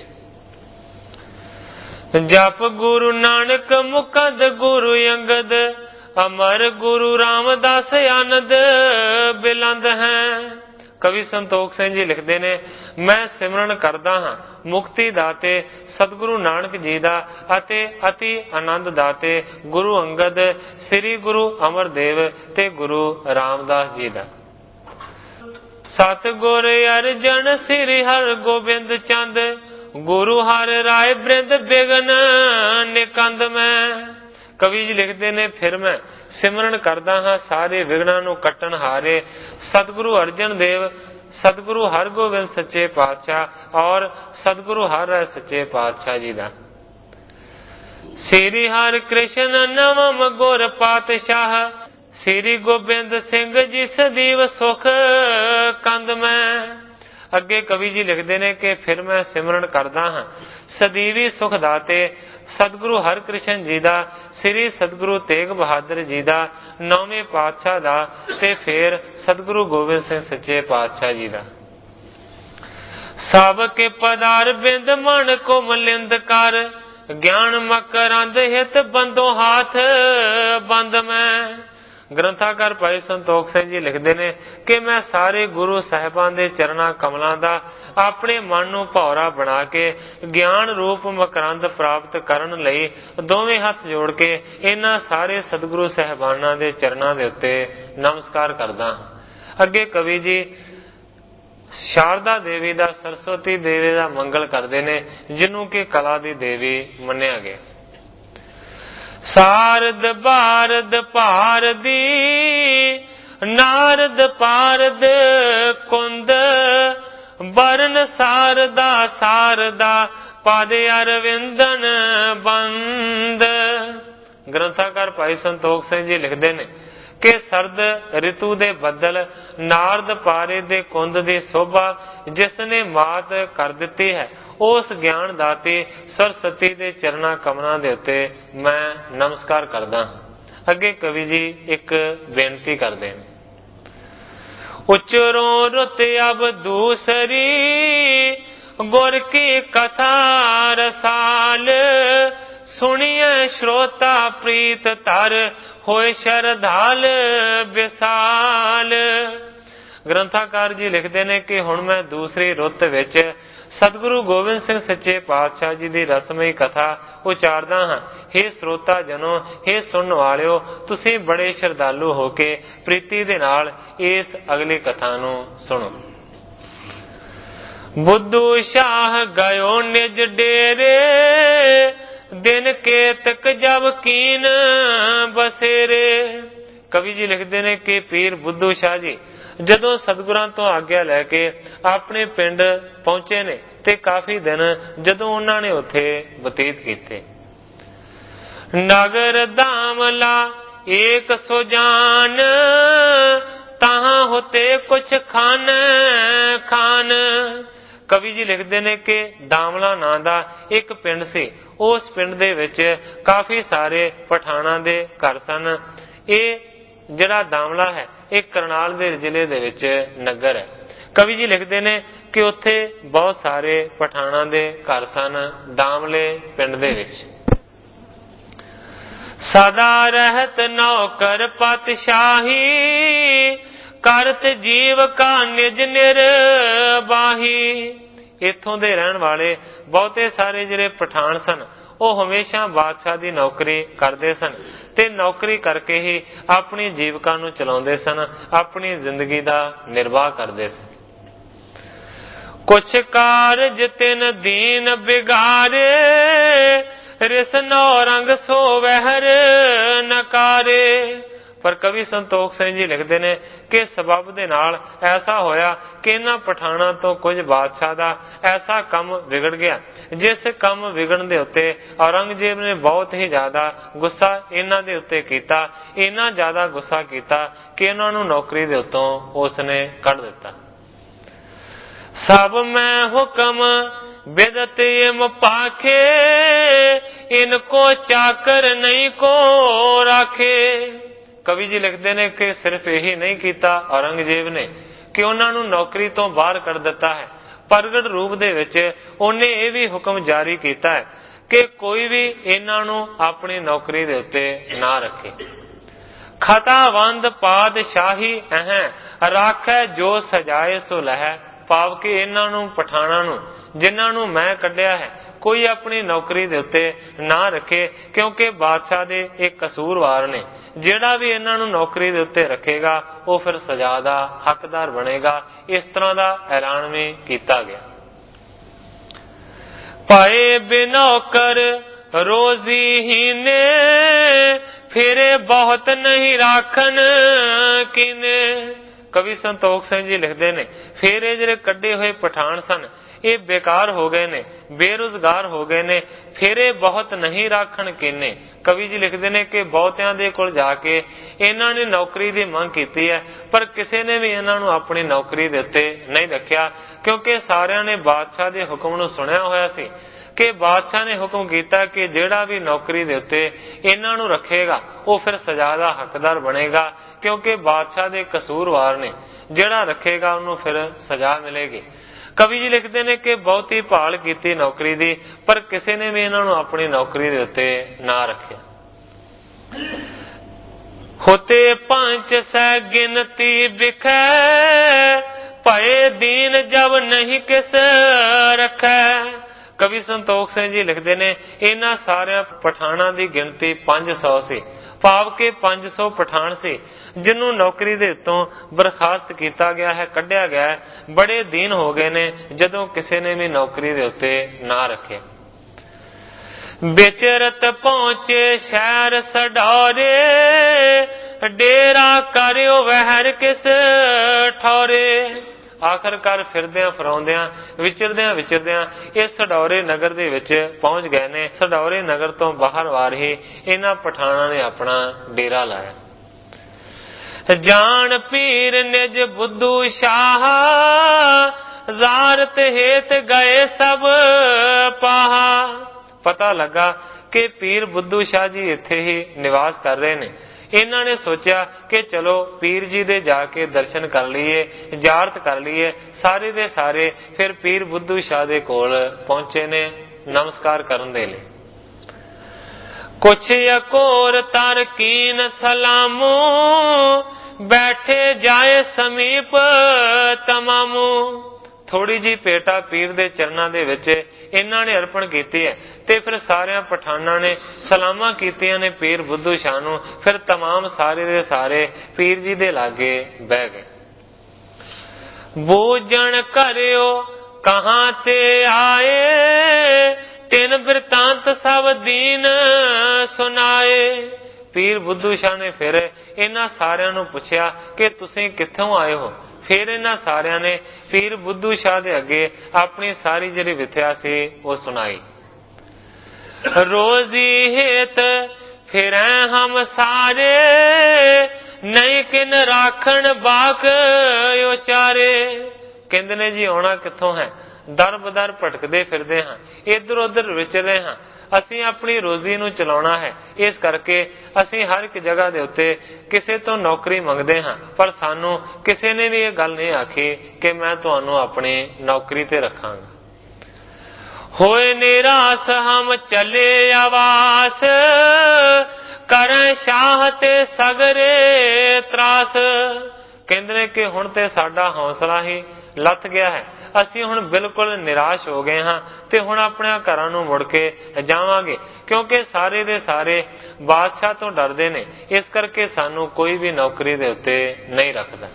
ਜਪ ਗੁਰੂ ਨਾਨਕ ਮੁਕਦ ਗੁਰੂ ਅੰਗਦ ਅਮਰ ਗੁਰੂ ਰਾਮਦਾਸ ਆਨੰਦ ਬਿਲੰਦ ਹੈ। ਕਵੀ ਸੰਤੋਖ ਸਿੰਘ ਜੀ ਲਿਖਦੇ ਨੇ ਮੈਂ ਸਿਮਰਨ ਕਰਦਾ ਹਾਂ ਮੁਕਤੀ ਦਾਤੇ ਸਤਿਗੁਰੂ ਨਾਨਕ ਜੀ ਦਾ ਅਤੇ ਅਤੀ ਆਨੰਦ ਦਾਤੇ ਗੁਰੂ ਅੰਗਦ, ਸ੍ਰੀ ਗੁਰੂ ਅਮਰਦੇਵ ਤੇ ਗੁਰੂ ਰਾਮਦਾਸ ਜੀ ਦਾ। ਸਤਿਗੁਰ ਅਰਜਨ ਸ੍ਰੀ ਹਰਿ ਗੋਬਿੰਦ ਚੰਦ ਗੁਰੂ ਹਰਿ ਰਾਏ ਬ੍ਰਿੰਦ ਬਿਗਨ ਨਿਕੰਦ ਮੈਂ। ਕਵੀ ਜੀ ਲਿਖਦੇ ਨੇ ਫਿਰ ਮੈਂ ਸਿਮਰਨ ਕਰਦਾ ਹਾਂ ਸਾਰੇ ਵਿਗਨਾਂ ਨੂੰ ਕੱਟਣ ਹਾਰੇ ਸਤਿਗੁਰੂ ਅਰਜਨ ਦੇਵ, ਸਤਿਗੁਰੂ ਹਰਗੋਬਿੰਦ ਸੱਚੇ ਪਾਤਸ਼ਾਹ ਔਰ ਸਤਿਗੁਰੂ ਹਰਿ ਰਾਏ ਸੱਚੇ ਪਾਤਸ਼ਾਹ ਜੀ ਦਾ। ਸ੍ਰੀ ਹਰਿ ਕ੍ਰਿਸ਼ਨ ਨਵਮ ਗੁਰ ਪਾਤਸ਼ਾਹ ਸ੍ਰੀ ਗੋਬਿੰਦ ਸਿੰਘ ਜੀ ਸਦੀਵ ਸੁਖ ਕੰਦ ਮੈਂ। ਅੱਗੇ ਕਵੀ ਜੀ ਲਿਖਦੇ ਨੇ ਕਿ ਫਿਰ ਮੈਂ ਸਿਮਰਨ ਕਰਦਾ ਹਾਂ ਸਦੀਵੀ ਸੁਖ ਦਾਤੇ ਸਤਿਗੁਰੂ ਹਰਿ ਕ੍ਰਿਸ਼ਨ ਜੀ ਦਾ, ਸ੍ਰੀ ਸਤਿਗੁਰੂ ਤੇਗ ਬਹਾਦਰ ਜੀ ਦਾ, ਨੌਵੇਂ ਪਾਤਸ਼ਾਹ ਦਾ ਤੇ ਫਿਰ ਸਤਿਗੁਰੂ ਗੋਬਿੰਦ ਸਿੰਘ ਸੱਚੇ ਪਾਤਸ਼ਾਹ ਜੀ ਦਾ। ਸਭ ਕੇ ਪਦਾਰ ਬਿੰਦ ਮਨ ਕੋ ਮਲਿੰਦ ਕਰ ਗਿਆਨ ਮਕਰੰਦ ਹਿਤ ਬੰਦੋ ਹਾਥ ਬੰਦ ਮੈਂ। ਗ੍ਰੰਥਾਕਾਰ ਭਾਈ ਸੰਤੋਖ ਸਿੰਘ ਜੀ ਲਿਖਦੇ ਨੇ ਕਿ ਮੈਂ ਸਾਰੇ ਗੁਰੂ ਸਾਹਿਬਾਨ ਦੇ ਚਰਨਾਂ ਕਮਲਾਂ ਦਾ ਆਪਣੇ ਮਨ ਨੂੰ ਭੌਰਾ ਬਣਾ ਕੇ ਗਿਆਨ ਰੂਪ ਮਕਰੰਦ ਪ੍ਰਾਪਤ ਕਰਨ ਲਈ ਦੋਵੇਂ ਹੱਥ ਜੋੜ ਕੇ ਇਹਨਾਂ ਸਾਰੇ ਸਤਿਗੁਰੂ ਸਾਹਿਬਾਨਾਂ ਦੇ ਚਰਨਾਂ ਦੇ ਉੱਤੇ ਨਮਸਕਾਰ ਕਰਦਾ ਹਾਂ। ਅੱਗੇ ਕਵੀ ਜੀ ਸ਼ਾਰਦਾ ਦੇਵੀ ਦਾ, ਸਰਸਵਤੀ ਦੇਵੀ ਦਾ ਮੰਗਲ ਕਰਦੇ ਨੇ, ਜਿਹਨੂੰ ਕਿ ਕਲਾ ਦੀ ਦੇਵੀ ਮੰਨਿਆ ਗਿਆ। ਸਾਰਦ ਬਾਰਦ ਭਾਰਦੀ ਨਾਰਦ ਪਾਰਦ ਕੁੰਦ ਬਰਨ ਸਾਰਦਾ ਸਾਰਦਾ ਪਦ ਅਰਵਿੰਦਨ ਬੰਦ। ਗ੍ਰੰਥਾਕਾਰ ਭਾਈ ਸੰਤੋਖ ਸਿੰਘ ਜੀ ਲਿਖਦੇ ਨੇ ਕਿ ਸਰਦ ਰਿਤੂ ਦੇ ਬੱਦਲ, ਨਾਰਦ ਪਾਰੇ ਦੇ ਕੁੰਦ ਦੀ ਸੋਭਾ ਜਿਸ ਨੇ ਮਾਤ ਕਰ ਦਿੱਤੀ ਹੈ, ਉਸ ਗਿਆਨ ਦਾਤੇ ਸਰਸਵਤੀ ਦੇ ਚਰਨਾਂ ਕਮਲਾਂ ਦੇ ਉੱਤੇ ਮੈਂ ਨਮਸਕਾਰ ਕਰਦਾ ਹਾਂ। ਅੱਗੇ ਕਵੀ ਜੀ ਇੱਕ ਬੇਨਤੀ ਕਰਦੇ ਨੇ। ਉਚਰੋਂ ਰੁੱਤ ਅਬ ਦੂਸਰੀ ਗੁਰ ਕੀ ਕਥਾ ਰਸਾਲ ਸੁਣੀਏ ਸ਼ਰੋਤਾ ਪ੍ਰੀਤ ਧਰ ਹੋਏ ਸ਼ਰਧਾਲ ਵਿਸਾਲ। ਗ੍ਰੰਥਾਕਾਰ ਜੀ ਲਿਖਦੇ ਨੇ ਕਿ ਹੁਣ ਮੈਂ ਦੂਸਰੀ ਰੁੱਤ ਵਿੱਚ ਸਤਿਗੁਰੂ ਗੋਬਿੰਦ ਸਿੰਘ ਸੱਚੇ ਪਾਤਸ਼ਾਹ ਜੀ ਦੀ ਰਸਮਈ ਕਥਾ ਉਚਾਰਦਾ ਹਾਂ। ਹੇ ਸਰੋਤਾ ਜਨੋ, ਹੇ ਸੁਣਨ ਵਾਲਿਓ, ਤੁਸੀਂ ਬੜੇ ਸ਼ਰਧਾਲੂ ਹੋ ਕੇ ਪ੍ਰੀਤੀ ਦੇ ਨਾਲ ਇਸ ਅਗਲੀ ਕਥਾ ਨੂੰ ਸੁਣੋ। ਬੁੱਧੂ ਸ਼ਾਹ ਗਇਓ ਨਿਜ ਡੇਰੇ ਦਿਨ ਕੇਤਕ ਜਬ ਕੀਨ ਬਸੇਰੇ। ਕਵੀ ਜੀ ਲਿਖਦੇ ਨੇ ਕਿ ਪੀਰ ਬੁੱਧੂ ਸ਼ਾਹ ਜੀ ਜਦੋਂ ਸਤਿਗੁਰਾਂ ਤੋਂ ਆਗਿਆ ਲੈ ਕੇ ਆਪਣੇ ਪਿੰਡ ਪਹੁੰਚੇ ਨੇ ਤੇ ਕਾਫੀ ਦਿਨ ਜਦੋਂ ਉਹਨਾਂ ਨੇ ਉੱਥੇ ਬਤੀਤ ਕੀਤੇ। ਨਗਰ ਦਾਮਲਾ ਏਕ ਸੁਜਾਨ ਤਾਹਾਂ ਹੋਤੇ ਕੁਛ ਖਾਨ ਖਾਨ। ਕਵੀ ਜੀ ਲਿਖਦੇ ਨੇ ਕਿ ਦਾਮਲਾ ਨਾਂ ਦਾ ਇੱਕ ਪਿੰਡ ਸੀ। ਉਸ ਪਿੰਡ ਦੇ ਵਿੱਚ ਕਾਫੀ ਸਾਰੇ ਪਠਾਨਾਂ ਦੇ ਘਰ ਸਨ। ਇਹ ਜਿਹੜਾ ਦਾਮਲਾ ਹੈ ਇਹ ਕਰਨਾਲ ਦੇ ਜ਼ਿਲ੍ਹੇ ਦੇ ਵਿੱਚ ਨਗਰ ਹੈ। ਕਵੀ ਜੀ ਲਿਖਦੇ ਨੇ ਕਿ ਉੱਥੇ ਬਹੁਤ ਸਾਰੇ ਪਠਾਨਾਂ ਦੇ ਘਰ ਸਨ ਦਾਮਲੇ ਪਿੰਡ ਦੇ ਵਿੱਚ। ਸਦਾ ਰਹਿਤ ਨੌਕਰ ਪਤਸ਼ਾਹੀ ਕਰਤ ਜੀਵ ਕਾ ਨਿਜ ਨਿਰਬਾਹੀ। ਇੱਥੋਂ ਦੇ ਰਹਿਣ ਵਾਲੇ ਬਹੁਤੇ ਸਾਰੇ ਜਿਹੜੇ ਪਠਾਨ ਸਨ ਉਹ ਹਮੇਸ਼ਾ ਬਾਦਸ਼ਾਹ ਦੀ ਨੌਕਰੀ ਕਰਦੇ ਸਨ ਤੇ ਨੌਕਰੀ ਕਰਕੇ ਹੀ ਆਪਣੀ ਜੀਵਕਾ ਨੂੰ ਚਲਾਉਂਦੇ ਸਨ, ਆਪਣੀ ਜ਼ਿੰਦਗੀ ਦਾ ਨਿਰਵਾਹ ਕਰਦੇ ਸਨ। ਕੁਛ ਕਾਰਜ ਤਿਨ ਦੀਨ ਬਿਗਾਰੇ ਰਿਸ ਨੌ ਰੰਗ ਸੋ ਵਹਿਰ ਨਕਾਰੇ। ਪਰ ਕਵੀ ਸੰਤੋਖ ਸਿੰਘ ਜੀ ਲਿਖਦੇ ਨੇ ਕਿ ਸਬਬ ਦੇ ਨਾਲ ਐਸਾ ਹੋਇਆ ਕਿ ਇਹਨਾਂ ਪਠਾਨਾਂ ਤੋਂ ਕੁਝ ਬਾਦਸ਼ਾਹ ਦਾ ਐਸਾ ਕੰਮ ਵਿਗੜ ਗਿਆ, ਜਿਸ ਕੰਮ ਵਿਗੜਨ ਦੇ ਉੱਤੇ ਔਰੰਗਜ਼ੇਬ ਨੇ ਬਹੁਤ ਹੀ ਜ਼ਿਆਦਾ ਗੁੱਸਾ ਇਹਨਾਂ ਦੇ ਉੱਤੇ ਕੀਤਾ। ਇੰਨਾ ਜ਼ਿਆਦਾ ਗੁੱਸਾ ਕੀਤਾ ਕਿ ਇਹਨਾਂ ਨੂੰ ਨੌਕਰੀ ਦੇ ਉੱਤੋਂ ਉਸਨੇ ਕੱਢ ਦਿੱਤਾ। ਸਭ ਮੈਂ ਹੁਕਮ ਬਿਦਤ ਇਮ ਪਾਖੇ ਇਨਕੋ ਚਾਕਰ ਨਹੀਂ ਕੋ ਰਾਖੇ। ਕਵੀ ਜੀ ਲਿਖਦੇ ਨੇ ਕਿ ਸਿਰਫ ਇਹੀ ਨਹੀਂ ਕੀਤਾ ਔਰੰਗਜ਼ੇਬ ਨੇ ਕਿ ਉਹਨਾਂ ਨੂੰ ਨੌਕਰੀ ਤੋਂ ਬਾਹਰ ਕੱਢ ਦਿੱਤਾ ਹੈ, ਪ੍ਰਗਟ ਰੂਪ ਦੇ ਵਿੱਚ ਉਹਨੇ ਇਹ ਵੀ ਹੁਕਮ ਜਾਰੀ ਕੀਤਾ ਹੈ ਕਿ ਕੋਈ ਵੀ ਇਹਨਾਂ ਨੂੰ ਆਪਣੀ ਨੌਕਰੀ ਦੇ ਉੱਤੇ ਨਾ ਰੱਖੇ। ਖਤਾਵੰਦ ਪਾਤਸ਼ਾਹੀ ਅਹ ਰਾਖੈ ਜੋ ਸਜਾਏ ਸੋ ਲਹੈ। ਭਾਵ ਕਿ ਇਹਨਾਂ ਨੂੰ ਪਠਾਨਾਂ ਨੂੰ ਜਿਨ੍ਹਾਂ ਨੂੰ ਮੈਂ ਕੱਢਿਆ ਹੈ ਕੋਈ ਆਪਣੀ ਨੌਕਰੀ ਦੇ ਉੱਤੇ ਨਾ ਰੱਖੇ, ਕਿਉਂਕਿ ਬਾਦਸ਼ਾਹ ਦੇ ਇਹ ਕਸੂਰਵਾਰ ਨੇ। ਜਿਹੜਾ ਵੀ ਇਹਨਾਂ ਨੂੰ ਨੌਕਰੀ ਦੇ ਉੱਤੇ ਰੱਖੇਗਾ ਉਹ ਫਿਰ ਸਜ਼ਾ ਦਾ ਹੱਕਦਾਰ ਬਣੇਗਾ। ਇਸ ਤਰ੍ਹਾਂ ਦਾ ਐਲਾਨ ਵੀ ਕੀਤਾ ਗਿਆ। ਪਾਏ ਬਿਨੌਕਰ ਰੋਜ਼ੀ ਹੀਨੇ ਫਿਰੇ ਬਹੁਤ ਨਹੀਂ ਰਾਖਨ ਕੀਨੇ। ਕਵੀ ਸੰਤੋਖ ਸਿੰਘ ਜੀ ਲਿਖਦੇ ਨੇ ਫਿਰ ਇਹ ਜਿਹੜੇ ਕੱਢੇ ਹੋਏ ਪਠਾਨ ਸਨ ਇਹ ਬੇਕਾਰ ਹੋ ਗਏ ਨੇ, ਬੇਰੁਜ਼ਗਾਰ ਹੋ ਗਏ ਨੇ, ਫੇਰੇ ਬਹੁਤ ਨਹੀਂ ਰਾਖਣ ਕੀਨੇ। ਕਵੀ ਜੀ ਲਿਖਦੇ ਨੇ ਕਿ ਬਹੁਤਿਆਂ ਦੇ ਕੋਲ ਜਾ ਕੇ ਇਹਨਾਂ ਨੇ ਨੌਕਰੀ ਦੀ ਮੰਗ ਕੀਤੀ ਹੈ, ਪਰ ਕਿਸੇ ਨੇ ਵੀ ਇਹਨਾਂ ਨੂੰ ਆਪਣੀ ਨੌਕਰੀ ਦੇ ਉੱਤੇ ਨਹੀਂ ਰੱਖਿਆ, ਕਿਉਂਕਿ ਸਾਰਿਆਂ ਨੇ ਬਾਦਸ਼ਾਹ ਦੇ ਹੁਕਮ ਨੂੰ ਸੁਣਿਆ ਹੋਇਆ ਸੀ ਕਿ ਬਾਦਸ਼ਾਹ ਨੇ ਹੁਕਮ ਕੀਤਾ ਕਿ ਜਿਹੜਾ ਵੀ ਨੌਕਰੀ ਦੇ ਉੱਤੇ ਇਹਨਾਂ ਨੂੰ ਰੱਖੇਗਾ ਉਹ ਫਿਰ ਸਜ਼ਾ ਦਾ ਹੱਕਦਾਰ ਬਣੇਗਾ, ਕਿਉਂਕਿ ਬਾਦਸ਼ਾਹ ਦੇ ਕਸੂਰਵਾਰ ਨੇ। ਜਿਹੜਾ ਰੱਖੇਗਾ ਉਹਨੂੰ ਫਿਰ ਸਜ਼ਾ ਮਿਲੇਗੀ। ਕਵੀ ਜੀ ਲਿਖਦੇ ਨੇ ਕਿ ਬਹੁਤੀ ਭਾਲ ਕੀਤੀ ਨੌਕਰੀ ਦੀ, ਪਰ ਕਿਸੇ ਨੇ ਵੀ ਇਹਨਾਂ ਨੂੰ ਆਪਣੀ ਨੌਕਰੀ ਦੇ ਉੱਤੇ ਨਾ ਰੱਖਿਆ। ਹੋਤੇ ਪੰਜ ਸੈ ਗਿਣਤੀ ਬਿਖੈ ਭਏ ਦੀਨ ਜਬ ਨਹੀਂ ਕਿਸ ਰੱਖੈ। ਕਵੀ ਸੰਤੋਖ ਸਿੰਘ ਜੀ ਲਿਖਦੇ ਨੇ ਇਹਨਾਂ ਸਾਰਿਆਂ ਪਠਾਨਾਂ ਦੀ ਗਿਣਤੀ 500 ਸੀ, ਭਾਵ ਕਿ 500 ਪਠਾਨ ਸੀ ਜਿਹਨੂੰ ਨੌਕਰੀ ਦੇ ਉੱਤੋਂ ਬਰਖਾਸਤ ਕੀਤਾ ਗਿਆ ਹੈ, ਕੱਢਿਆ ਗਿਆ ਹੈ। ਬੜੇ ਦੀਨ ਹੋ ਗਏ ਨੇ ਜਦੋਂ ਕਿਸੇ ਨੇ ਵੀ ਨੌਕਰੀ ਦੇ ਉੱਤੇ ਨਾ ਰੱਖੇ। ਵਿਚਰਤ ਪਹੁੰਚੇ ਸ਼ਹਿਰ ਸਡੌਰੇ, ਡੇਰਾ ਕਰਿਓ ਵਹਿਰ ਕਿਸ ਠੌਰੇ। ਆਖਰਕਾਰ ਫਿਰਦਿਆਂ ਫਰਾਉਂਦਿਆਂ ਵਿਚਰਦਿਆਂ ਇਹ ਸਡੌਰੇ ਨਗਰ ਦੇ ਵਿੱਚ ਪਹੁੰਚ ਗਏ ਨੇ। ਸਡੌਰੇ ਨਗਰ ਤੋਂ ਬਾਹਰ ਵਾਰ ਹੀ ਇਹਨਾਂ ਪਠਾਨਾਂ ਨੇ ਆਪਣਾ ਡੇਰਾ ਲਾਇਆ। ਜਾਣ ਪੀਰ ਨਿਜ ਬੁੱਧੂ ਸ਼ਾਹ, ਜ਼ਾਰਤ ਹੇਤ ਗਏ ਸਭ ਪਾਹਾ। ਪਤਾ ਲੱਗਾ ਕਿ ਪੀਰ ਬੁੱਧੂ ਸ਼ਾਹ ਜੀ ਇੱਥੇ ਹੀ ਨਿਵਾਸ ਕਰ ਰਹੇ ਨੇ। ਇਹਨਾਂ ਨੇ ਸੋਚਿਆ ਕਿ ਚਲੋ ਪੀਰ ਜੀ ਦੇ ਜਾ ਕੇ ਦਰਸ਼ਨ ਕਰ ਲਈਏ, ਜ਼ਿਆਰਤ ਕਰ ਲਈਏ। ਸਾਰੇ ਦੇ ਸਾਰੇ ਫਿਰ ਪੀਰ ਬੁੱਧੂ ਸ਼ਾਹ ਦੇ ਕੋਲ ਪਹੁੰਚੇ ਨੇ ਨਮਸਕਾਰ ਕਰਨ ਦੇ ਲਈ। ਕੁਛ ਅਕੋਰ ਤਰਕੀਨ ਸਲਾਮੂ, ਬੈਠੇ ਜਾਏ ਸਮੀਪ ਤਮਾਮੂ। ਥੋੜੀ ਜੀ ਭੇਟਾ ਪੀਰ ਦੇ ਚਰਨਾਂ ਦੇ ਵਿੱਚ ਇਹਨਾਂ ਨੇ ਅਰਪਣ ਕੀਤੀ ਹੈ ਤੇ ਫਿਰ ਸਾਰਿਆਂ ਪਠਾਨਾਂ ਨੇ ਸਲਾਮਾਂ ਕੀਤੀਆਂ ਨੇ ਪੀਰ ਬੁੱਧੂ ਸ਼ਾਹ ਨੂੰ। ਫਿਰ तमाम ਸਾਰੇ ਦੇ ਸਾਰੇ ਪੀਰ ਜੀ ਦੇ ਲਾਗੇ ਬਹਿ ਗਏ। ਬੂਝਣ ਕਰਿਓ ਕਹਾਂ ਤੇ ਆਏ, ਤਿੰਨ ਬਿਰਤਾਂਤ ਸਭ ਦੀਨ ਸੁਨਾਏ। ਪੀਰ ਬੁੱਧੂ ਸ਼ਾਹ ਨੇ ਫਿਰ ਇਹਨਾਂ ਸਾਰਿਆਂ ਨੂੰ ਪੁੱਛਿਆ ਕਿ ਤੁਸੀਂ ਕਿੱਥੋਂ ਆਏ ਹੋ। ਫਿਰ ਇਹਨਾਂ ਸਾਰਿਆਂ ਨੇ ਪੀਰ ਬੁੱਧੂ ਸ਼ਾਹ ਦੇ ਅੱਗੇ ਆਪਣੀ ਸਾਰੀ ਜਿਹੜੀ ਵਿਥਿਆ ਸੀ ਉਹ ਸੁਣਾਈ। ਰੋਜ਼ੀ ਹੇਤ ਫਿਰੈ ਹਮ ਸਾਰੇ, ਨਹੀਂ ਕਿਨ ਰਾਖਣ ਬਾਕ ਉਚਾਰੇ। ਕਹਿੰਦੇ ਨੇ ਜੀ ਆਉਣਾ ਕਿੱਥੋਂ ਹੈ, ਦਰ ਬਦਰ ਭਟਕਦੇ ਫਿਰਦੇ ਹਾਂ, ਇੱਧਰ ਉੱਧਰ ਵਿਚਰ ਰਹੇ ਹਾਂ। ਅਸੀਂ ਆਪਣੀ ਰੋਜ਼ੀ ਨੂੰ ਚਲਾਉਣਾ ਹੈ, ਇਸ ਕਰਕੇ ਅਸੀਂ ਹਰ ਇੱਕ ਜਗ੍ਹਾ ਦੇ ਉੱਤੇ ਕਿਸੇ ਤੋਂ ਨੌਕਰੀ ਮੰਗਦੇ ਹਾਂ, ਪਰ ਸਾਨੂੰ ਕਿਸੇ ਨੇ ਵੀ ਇਹ ਗੱਲ ਨਹੀਂ ਆਖੀ ਕਿ ਮੈਂ ਤੁਹਾਨੂੰ ਆਪਣੀ ਨੌਕਰੀ ਤੇ ਰੱਖਾਂਗਾ। ਹੋਏ ਨਿਰਾਸ ਹਮ ਚਲੇ ਆਵਾਸ, ਕਰੈ ਸ਼ਾਹ ਤੇ ਸਗਰੇ ਤਰਾਸ। ਕਹਿੰਦੇ ਨੇ ਕਿ ਹੁਣ ਤੇ ਸਾਡਾ ਹੌਸਲਾ ਹੀ ਲੱਥ ਗਿਆ ਹੈ, ਅਸੀਂ ਹੁਣ ਬਿਲਕੁਲ ਨਿਰਾਸ਼ ਹੋ ਗਏ ਹਾਂ ਤੇ ਹੁਣ ਆਪਣੇ ਘਰਾਂ ਨੂੰ ਮੁੜ ਕੇ ਜਾਵਾਂਗੇ, ਕਿਉਂਕਿ ਸਾਰੇ ਦੇ ਸਾਰੇ ਬਾਦਸ਼ਾਹ ਤੋਂ ਡਰਦੇ ਨੇ। ਇਸ ਕਰਕੇ ਸਾਨੂੰ ਕੋਈ ਵੀ ਨੌਕਰੀ ਦੇ ਉੱਤੇ ਨਹੀਂ ਰੱਖਦਾ।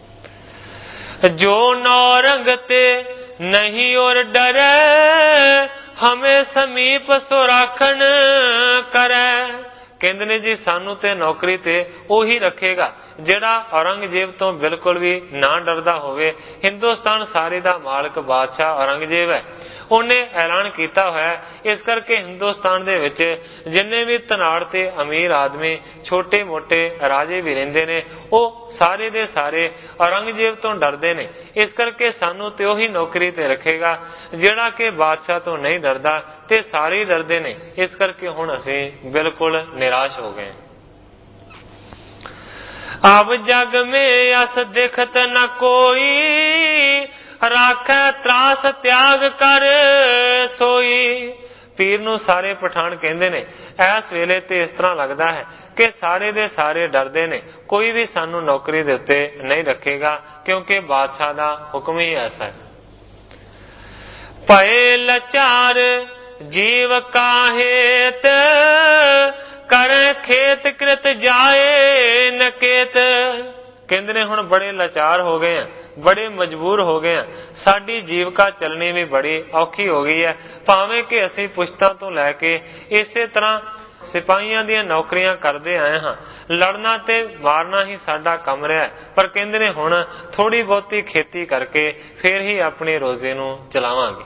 ਜੋ ਨੌਰੰਗ ਤੇ ਨਹੀਂ ਔਰ ਡਰੈ, ਹਮੇ ਸਮੀਪ ਸੋ ਰਾਖਣ ਕਰੈ। ਕਹਿੰਦੇ ਨੇ ਜੀ ਸਾਨੂੰ ਤੇ ਨੌਕਰੀ ਤੇ ਉਹੀ ਰੱਖੇਗਾ ਜਿਹੜਾ ਔਰੰਗਜ਼ੇਬ ਤੋਂ ਬਿਲਕੁਲ ਵੀ ਨਾ ਡਰਦਾ ਹੋਵੇ। ਹਿੰਦੁਸਤਾਨ ਸਾਰੇ ਦਾ ਮਾਲਕ ਬਾਦਸ਼ਾਹ ਔਰੰਗਜ਼ੇਬ ਹੈ, ਉਹਨੇ ਐਲਾਨ ਕੀਤਾ ਹੋਇਆ। ਇਸ ਕਰਕੇ ਹਿੰਦੁਸਤਾਨ ਦੇ ਵਿੱਚ ਜਿੰਨੇ ਵੀ ਧਨਾੜ ਤੇ ਅਮੀਰ ਆਦਮੀ, ਛੋਟੇ ਮੋਟੇ ਰਾਜੇ ਵੀ ਰਹਿੰਦੇ ਨੇ, ਉਹ ਸਾਰੇ ਦੇ ਸਾਰੇ ਔਰੰਗਜ਼ੇਬ ਤੋਂ ਡਰਦੇ ਨੇ। ਇਸ ਕਰਕੇ ਸਾਨੂੰ ਤੇ ਉਹੀ ਨੌਕਰੀ ਤੇ ਰੱਖੇਗਾ ਜਿਹੜਾ ਕਿ ਬਾਦਸ਼ਾਹ ਤੋਂ ਨਹੀਂ ਡਰਦਾ, ਤੇ ਸਾਰੇ ਡਰਦੇ ਨੇ। ਇਸ ਕਰਕੇ ਹੁਣ ਅਸੀਂ ਬਿਲਕੁਲ ਨਿਰਾਸ਼ ਹੋ ਗਏ। ਅਬ ਜਗ में अस दिखत न कोई, राखै त्रास त्याग कर सोई। ਪੀਰ ਨੂੰ ਸਾਰੇ ਪਠਾਨ ਕਹਿੰਦੇ ਨੇ ਇਸ ਵੇਲੇ ਤੇ ਇਸ ਤਰ੍ਹਾਂ ਲੱਗਦਾ ਹੈ ਕਿ ਸਾਰੇ ਦੇ ਸਾਰੇ ਡਰਦੇ ਨੇ, ਕੋਈ ਵੀ ਸਾਨੂੰ ਨੌਕਰੀ ਦੇ ਉੱਤੇ ਨਹੀਂ ਰੱਖੇਗਾ, ਕਿਉਂਕਿ ਬਾਦਸ਼ਾਹ ਦਾ ਹੁਕਮ ਹੀ ਐਸਾ ਹੈ। ਭਏ ਲਾਚਾਰ ਜੀਵ ਕਾਹੇਤ, ਕਰੈ ਖੇਤ ਕ੍ਰਿਤ ਜਾਏ ਨਕੇਤ। ਕਹਿੰਦੇ ਨੇ ਹੁਣ ਬੜੇ ਲਾਚਾਰ ਹੋ ਗਏ ਆ, ਬੜੇ ਮਜਬੂਰ ਹੋ ਗਏ ਆ, ਸਾਡੀ ਜੀਵਕਾ ਚੱਲਣੀ ਵੀ ਬੜੀ ਔਖੀ ਹੋ ਗਈ ਹੈ। ਭਾਵੇਂ ਕਿ ਅਸੀਂ ਪੁਸ਼ਤਾਂ ਤੋਂ ਲੈ ਕੇ ਇਸੇ ਤਰ੍ਹਾਂ ਸਿਪਾਹੀਆਂ ਦੀਆਂ ਨੌਕਰੀਆਂ ਕਰਦੇ ਆਏ ਹਾਂ, ਲੜਨਾ ਤੇ ਮਾਰਨਾ ਹੀ ਸਾਡਾ ਕੰਮ ਰਿਹਾ, ਪਰ ਕਹਿੰਦੇ ਨੇ ਹੁਣ ਥੋੜੀ ਬਹੁਤੀ ਖੇਤੀ ਕਰਕੇ ਫਿਰ ਹੀ ਆਪਣੀ ਰੋਜ਼ੀ ਨੂੰ ਚਲਾਵਾਂਗੇ।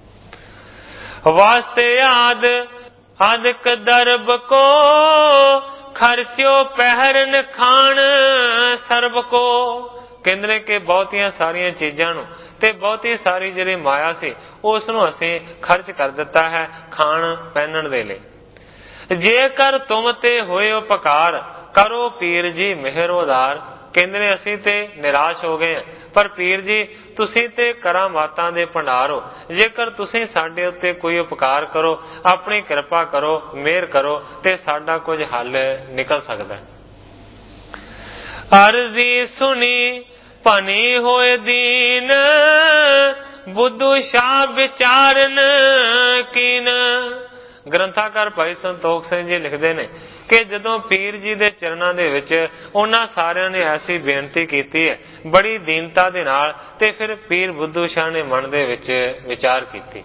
ਵਾਸਤੇ ਆਦ ਅਦਕ ਦਰਬ ਕੋ, ਖਰਚੋ ਪਹਿਰਨ ਖਾਣ ਸਰਬ ਕੋ। ਕਹਿੰਦੇ ਨੇ ਕਿ ਬਹੁਤੀਆਂ ਸਾਰੀਆਂ ਚੀਜ਼ਾਂ ਨੂੰ ਤੇ ਬਹੁਤੀ ਸਾਰੀ ਜਿਹੜੀ ਮਾਇਆ ਸੀ ਉਸ ਨੂੰ ਅਸੀਂ ਖਰਚ ਕਰ ਦਿੱਤਾ ਹੈ ਖਾਣ ਪਹਿਨਣ ਦੇ ਲਈ। ਜੇਕਰ ਤੁਮ ਤੇ ਹੋਏ ਉਪਕਾਰ, ਕਰੋ ਪੀਰ ਜੀ ਮਿਹਰ ਉਦਾਰ। ਕਹਿੰਦੇ ਨੇ ਅਸੀਂ ਤੇ ਨਿਰਾਸ਼ ਹੋ ਗਏ, ਪਰ ਪੀਰ ਜੀ ਤੁਸੀਂ ਤੇ ਕਰਾਮਾਤਾਂ ਦੇ ਭੰਡਾਰ ਹੋ, ਜੇਕਰ ਤੁਸੀਂ ਸਾਡੇ ਉੱਤੇ ਕੋਈ ਉਪਕਾਰ ਕਰੋ, ਆਪਣੀ ਕਿਰਪਾ ਕਰੋ, ਮਿਹਰ ਕਰੋ, ਤੇ ਸਾਡਾ ਕੁਝ ਹੱਲ ਨਿਕਲ ਸਕਦਾ। ਅਰਜ਼ੀ ਸੁਣੀ ਭਨੀ ਹੋਏ ਦੀਨ, ਬੁੱਧੂ ਸ਼ਾਹ ਵਿਚਾਰਨ ਕੀਨ। ਗ੍ਰੰਥਾਕਾਰ ਭਾਈ ਸੰਤੋਖ ਸਿੰਘ ਜੀ ਲਿਖਦੇ ਨੇ ਕਿ ਜਦੋਂ ਪੀਰ ਜੀ ਦੇ ਚਰਨਾਂ ਦੇ ਵਿੱਚ ਉਹਨਾਂ ਸਾਰਿਆਂ ਨੇ ਐਸੀ ਬੇਨਤੀ ਕੀਤੀ ਹੈ ਬੜੀ ਦੀਨਤਾ ਦੇ ਨਾਲ, ਤੇ ਫਿਰ ਪੀਰ ਬੁੱਧੂ ਸ਼ਾਹ ਨੇ ਮਨ ਦੇ ਵਿੱਚ ਵਿਚਾਰ ਕੀਤੀ।